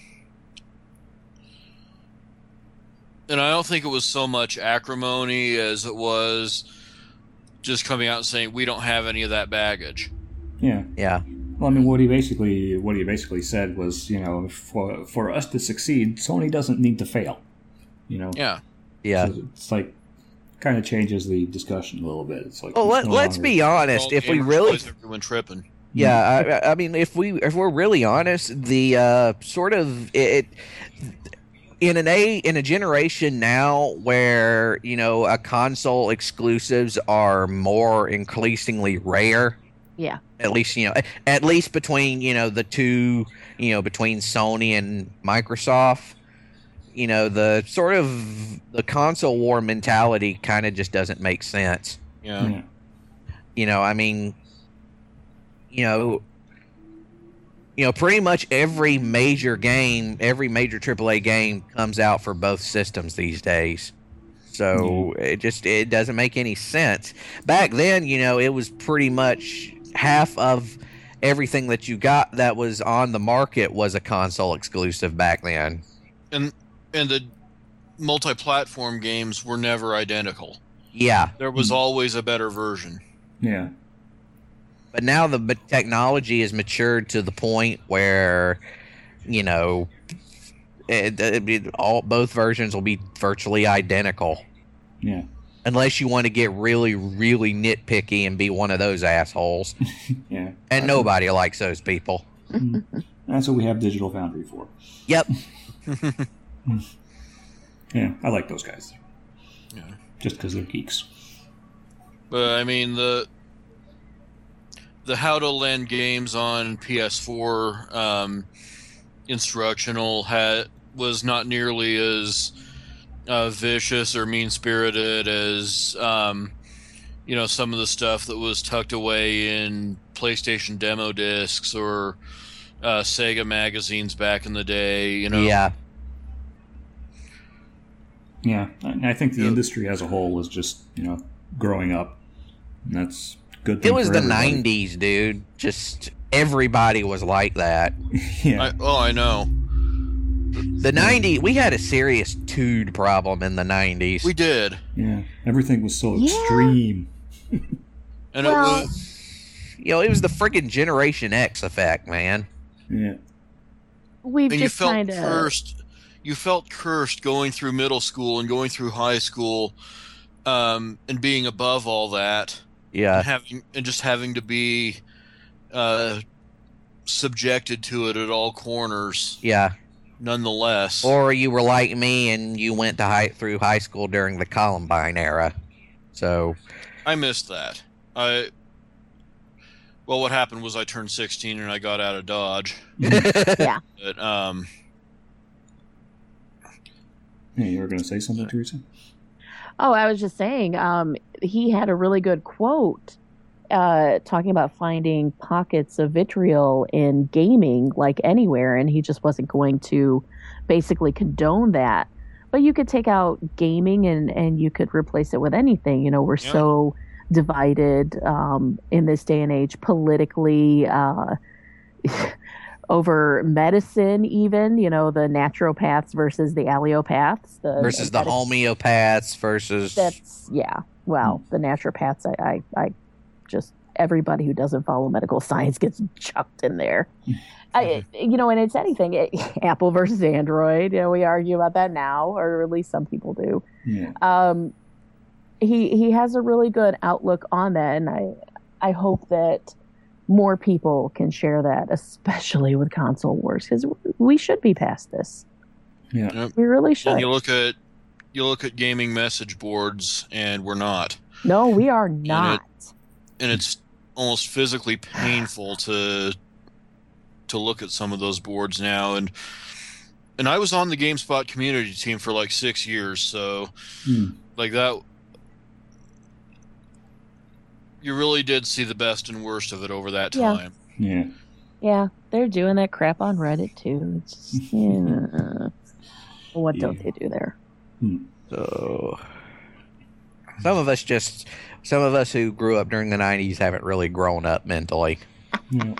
Speaker 2: and I don't think it was so much acrimony as it was just coming out and saying we don't have any of that baggage.
Speaker 1: Yeah.
Speaker 3: yeah.
Speaker 1: Well, I mean, what he basically what he basically said was, you know, for for us to succeed, Sony doesn't need to fail. You know.
Speaker 2: Yeah,
Speaker 3: Yeah.
Speaker 1: So it's like kind of changes the discussion a little bit. It's like
Speaker 3: Well,
Speaker 1: it's
Speaker 3: let,
Speaker 1: no
Speaker 3: let's
Speaker 1: longer-
Speaker 3: be honest.
Speaker 2: All
Speaker 3: If we
Speaker 2: gamers
Speaker 3: really,
Speaker 2: realize everyone tripping.
Speaker 3: yeah, I, I mean, if we if we're really honest, the uh, sort of it, in an a in a generation now where you know a console exclusives are more increasingly rare.
Speaker 4: Yeah.
Speaker 3: At least you know, at least between you know the two, you know, between Sony and Microsoft, you know, the sort of the console war mentality kind of just doesn't make sense.
Speaker 2: Yeah.
Speaker 1: Yeah.
Speaker 3: You know, I mean, you know, you know, pretty much every major game, every major triple A game comes out for both systems these days. So it just it doesn't make any sense. Back then, you know, it was pretty much half of everything that you got that was on the market was a console exclusive back then.
Speaker 2: And and the multi-platform games were never identical.
Speaker 3: Yeah.
Speaker 2: There was always a better version.
Speaker 1: Yeah.
Speaker 3: But now the b- technology has matured to the point where, you know, it, it, it, all both versions will be virtually identical.
Speaker 1: Yeah.
Speaker 3: Unless you want to get really, really nitpicky and be one of those assholes.
Speaker 1: Yeah.
Speaker 3: And nobody likes those people.
Speaker 1: That's what we have Digital Foundry for.
Speaker 3: Yep.
Speaker 1: Yeah, I like those guys.
Speaker 2: Yeah.
Speaker 1: Just because they're geeks.
Speaker 2: But I mean the the how to land games on P S four um, instructional had was not nearly as uh, vicious or mean spirited as um, you know some of the stuff that was tucked away in PlayStation demo discs or uh, Sega magazines back in the day. You know.
Speaker 3: Yeah.
Speaker 1: Yeah, and I think the
Speaker 2: Yeah.
Speaker 1: industry as a whole is just, you know, growing up. And that's a good thing
Speaker 3: It was
Speaker 1: for
Speaker 3: the
Speaker 1: everybody.
Speaker 3: nineties, dude. Just everybody was like that.
Speaker 1: Yeah.
Speaker 2: I, oh, I know.
Speaker 3: The nineties, we had a serious dude problem in the nineties.
Speaker 2: We did,
Speaker 1: Yeah. Everything was so
Speaker 4: Yeah.
Speaker 1: extreme.
Speaker 2: and
Speaker 4: Well-
Speaker 2: it was.
Speaker 3: You know, it was the freaking Generation X effect, man.
Speaker 1: Yeah.
Speaker 4: We've
Speaker 2: And you
Speaker 4: just
Speaker 2: felt
Speaker 4: kind of
Speaker 2: cursed. You felt cursed going through middle school and going through high school, um, and being above all that,
Speaker 3: Yeah.
Speaker 2: and having and just having to be uh, subjected to it at all corners.
Speaker 3: Yeah.
Speaker 2: Nonetheless,
Speaker 3: Or you were like me and you went to high through high school during the Columbine era. So,
Speaker 2: I missed that. I well, what happened was I turned sixteen and I got out of Dodge.
Speaker 4: yeah.
Speaker 2: But um,
Speaker 1: Yeah, you were going to say something, Teresa?
Speaker 4: Oh, I was just saying, um, he had a really good quote uh, talking about finding pockets of vitriol in gaming, like anywhere, and he just wasn't going to basically condone that. But you could take out gaming and, and you could replace it with anything. You know, we're
Speaker 2: Yeah.
Speaker 4: so divided um, in this day and age politically. Uh, over medicine, even, you know, the naturopaths versus the allopaths, the
Speaker 3: versus the
Speaker 4: medic-
Speaker 3: homeopaths versus.
Speaker 4: That's yeah. Well, the naturopaths, I, I, I just everybody who doesn't follow medical science gets chucked in there. I, you know, and it's anything. It, Apple versus Android. You know, we argue about that now, or at least some people do.
Speaker 1: Yeah.
Speaker 4: Um, he he has a really good outlook on that, and I I hope that more people can share that, especially with console wars, because we should be past this.
Speaker 1: Yeah.
Speaker 2: Yep.
Speaker 4: We really should.
Speaker 2: and you look at you look at gaming message boards, and we're not.
Speaker 4: No, we are not.
Speaker 2: And it's almost physically painful to to look at some of those boards now. And and I was on the GameSpot community team for like six years, so
Speaker 1: Hmm.
Speaker 2: like that. You really did see the best and worst of it over that
Speaker 4: Yeah.
Speaker 2: time.
Speaker 1: Yeah.
Speaker 4: Yeah, they're doing that crap on Reddit too. It's just, yeah. What don't
Speaker 1: Yeah.
Speaker 4: they do there?
Speaker 3: So, some of us just, some of us who grew up during the nineties haven't really grown up mentally.
Speaker 1: Yeah.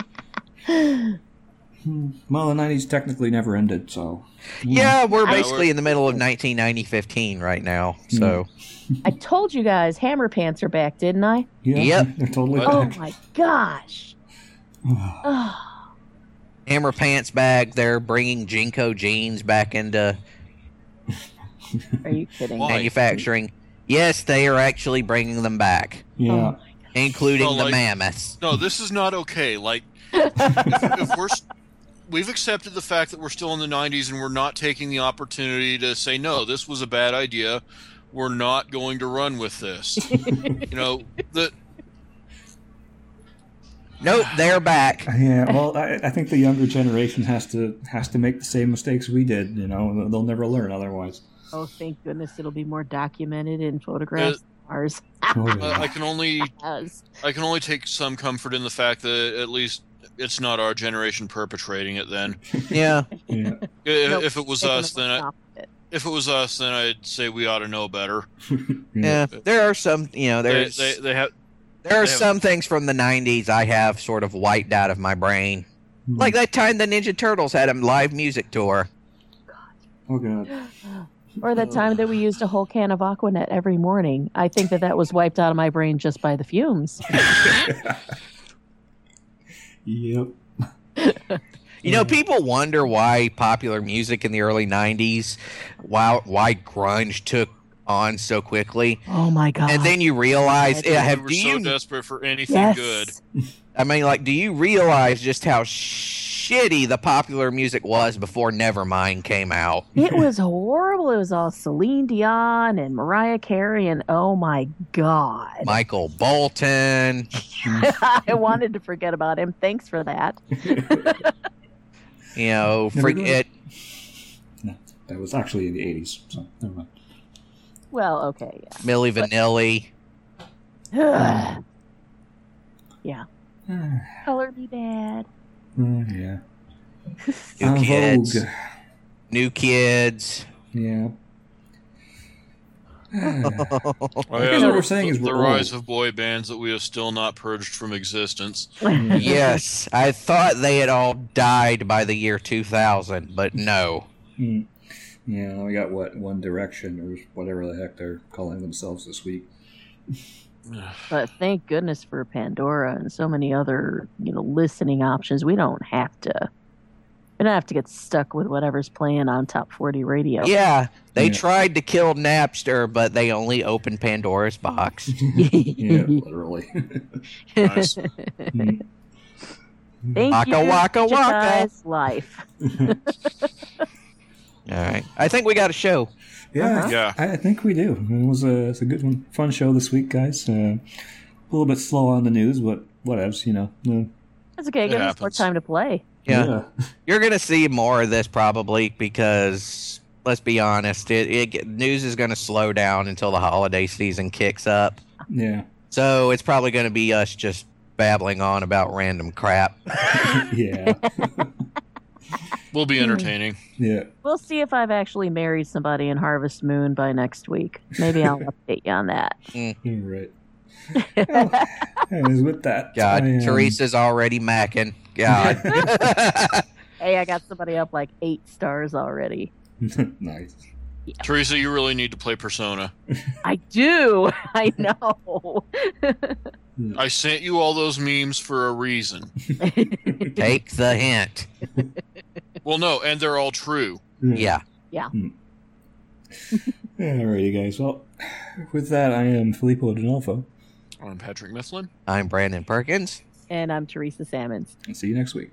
Speaker 1: Hmm. Well, the nineties technically never ended, so.
Speaker 3: Yeah, we're
Speaker 2: Yeah,
Speaker 3: basically
Speaker 2: we're-
Speaker 3: in the middle of nineteen ninety fifteen right now. So,
Speaker 4: I told you guys, Hammer Pants are back, didn't I?
Speaker 1: Yeah,
Speaker 3: Yep.
Speaker 1: they're totally
Speaker 4: Oh
Speaker 1: back.
Speaker 4: my gosh! Oh,
Speaker 3: Hammer Pants bag, they're bringing Jinko jeans back into
Speaker 4: are you kidding?
Speaker 2: Why?
Speaker 3: manufacturing. Yes, they are actually bringing them back,
Speaker 1: Yeah.
Speaker 4: Oh,
Speaker 3: including
Speaker 2: Well,
Speaker 3: the
Speaker 2: like-
Speaker 3: mammoths.
Speaker 2: No, this is not okay. Like if, if we're s- we've accepted the fact that we're still in the nineties and we're not taking the opportunity to say, no, this was a bad idea. We're not going to run with this. You know, the
Speaker 3: Nope, they're back.
Speaker 1: Yeah, well, I, I think the younger generation has to has to make the same mistakes we did. You know, they'll never learn otherwise.
Speaker 4: Oh, thank goodness it'll be more documented in photographs than ours.
Speaker 1: Oh,
Speaker 2: uh,
Speaker 1: yeah.
Speaker 2: I can only
Speaker 4: Yes.
Speaker 2: I can only take some comfort in the fact that at least it's not our generation perpetrating it. Then,
Speaker 3: Yeah.
Speaker 1: Yeah.
Speaker 2: if,
Speaker 4: Nope,
Speaker 2: if it was
Speaker 4: taking
Speaker 2: us,
Speaker 4: the
Speaker 2: then I,
Speaker 4: off of it.
Speaker 2: if it was us, then I'd say we ought to know better.
Speaker 3: Yeah. There are some, you know,
Speaker 2: They,
Speaker 3: there's
Speaker 2: they, they have.
Speaker 3: there are
Speaker 2: they have-
Speaker 3: some things from the nineties I have sort of wiped out of my brain. Like that time the Ninja Turtles had a live music tour.
Speaker 1: Oh god.
Speaker 4: Or that time that we used a whole can of Aquanet every morning. I think that that was wiped out of my brain just by the fumes.
Speaker 1: Yep.
Speaker 3: You know, people wonder why popular music in the early nineties, why, why grunge took on so quickly.
Speaker 4: Oh my god!
Speaker 3: And then you realize,
Speaker 4: God.
Speaker 3: yeah,
Speaker 2: we
Speaker 3: have,
Speaker 2: were
Speaker 3: do
Speaker 2: so
Speaker 3: you,
Speaker 2: desperate for anything
Speaker 4: yes.
Speaker 2: good.
Speaker 3: I mean, like, do you realize just how shitty the popular music was before Nevermind came out?
Speaker 4: It was horrible. It was all Celine Dion and Mariah Carey, and oh my god!
Speaker 3: Michael Bolton.
Speaker 4: I wanted to forget about him. Thanks for that.
Speaker 3: You know,
Speaker 1: Never
Speaker 3: forget.
Speaker 1: No, that was actually in the eighties, so never mind.
Speaker 4: Well, okay,
Speaker 3: Milli Vanilli.
Speaker 4: yeah. yeah. Color me bad.
Speaker 1: Mm, yeah.
Speaker 3: New
Speaker 1: En
Speaker 3: Kids.
Speaker 1: Vogue.
Speaker 3: New Kids.
Speaker 1: Yeah.
Speaker 2: Oh,
Speaker 1: I
Speaker 2: yeah,
Speaker 1: guess
Speaker 2: the,
Speaker 1: what we're saying is
Speaker 2: the
Speaker 1: we're
Speaker 2: rise
Speaker 1: old.
Speaker 2: of boy bands that we have still not purged from existence.
Speaker 3: Yes, I thought they had all died by the year two thousand, but no.
Speaker 1: Mm. Yeah, we got what One Direction or whatever the heck they're calling themselves this week.
Speaker 4: But thank goodness for Pandora and so many other, you know, listening options. We don't have to. We don't have to get stuck with whatever's playing on Top forty radio.
Speaker 3: Yeah, they
Speaker 1: Yeah.
Speaker 3: tried to kill Napster, but they only opened Pandora's box.
Speaker 1: Yeah, literally.
Speaker 2: Nice.
Speaker 1: Mm.
Speaker 4: Thank
Speaker 3: Waka,
Speaker 4: you,
Speaker 3: waka, waka.
Speaker 4: digitized life.
Speaker 3: All right, I think we got a show.
Speaker 1: Yeah,
Speaker 4: Uh-huh.
Speaker 2: Yeah.
Speaker 1: I, I think we do. It was a, it's a good one, fun show this week, guys. Uh, a little bit slow on the news, but whatevs, you know. Uh,
Speaker 4: That's okay.
Speaker 2: It
Speaker 4: Give us more
Speaker 2: happens.
Speaker 4: time to play.
Speaker 3: Yeah, you're gonna see more of this probably because let's be honest, it, it news is gonna slow down until the holiday season kicks up.
Speaker 1: yeah,
Speaker 3: So it's probably gonna be us just babbling on about random crap.
Speaker 1: yeah,
Speaker 2: Will be entertaining.
Speaker 1: yeah.
Speaker 4: We'll see if I've actually married somebody in Harvest Moon by next week. Maybe I'll update you on that.
Speaker 1: All right. Well, anyways, with that,
Speaker 3: God,
Speaker 1: I, um,
Speaker 3: Teresa's already macking. God.
Speaker 4: Hey, I got somebody up like eight stars already.
Speaker 1: nice.
Speaker 2: Teresa, you really need to play Persona.
Speaker 4: I do. I know.
Speaker 2: I sent you all those memes for a reason.
Speaker 3: Take the hint.
Speaker 2: Well, no, and they're all true.
Speaker 3: Yeah.
Speaker 1: Alrighty, guys. Well, with that, I am Filippo D'Onofo.
Speaker 2: I'm Patrick Mifflin.
Speaker 3: I'm Brandon Perkins.
Speaker 4: And I'm Teresa Sammons.
Speaker 1: And see you next week.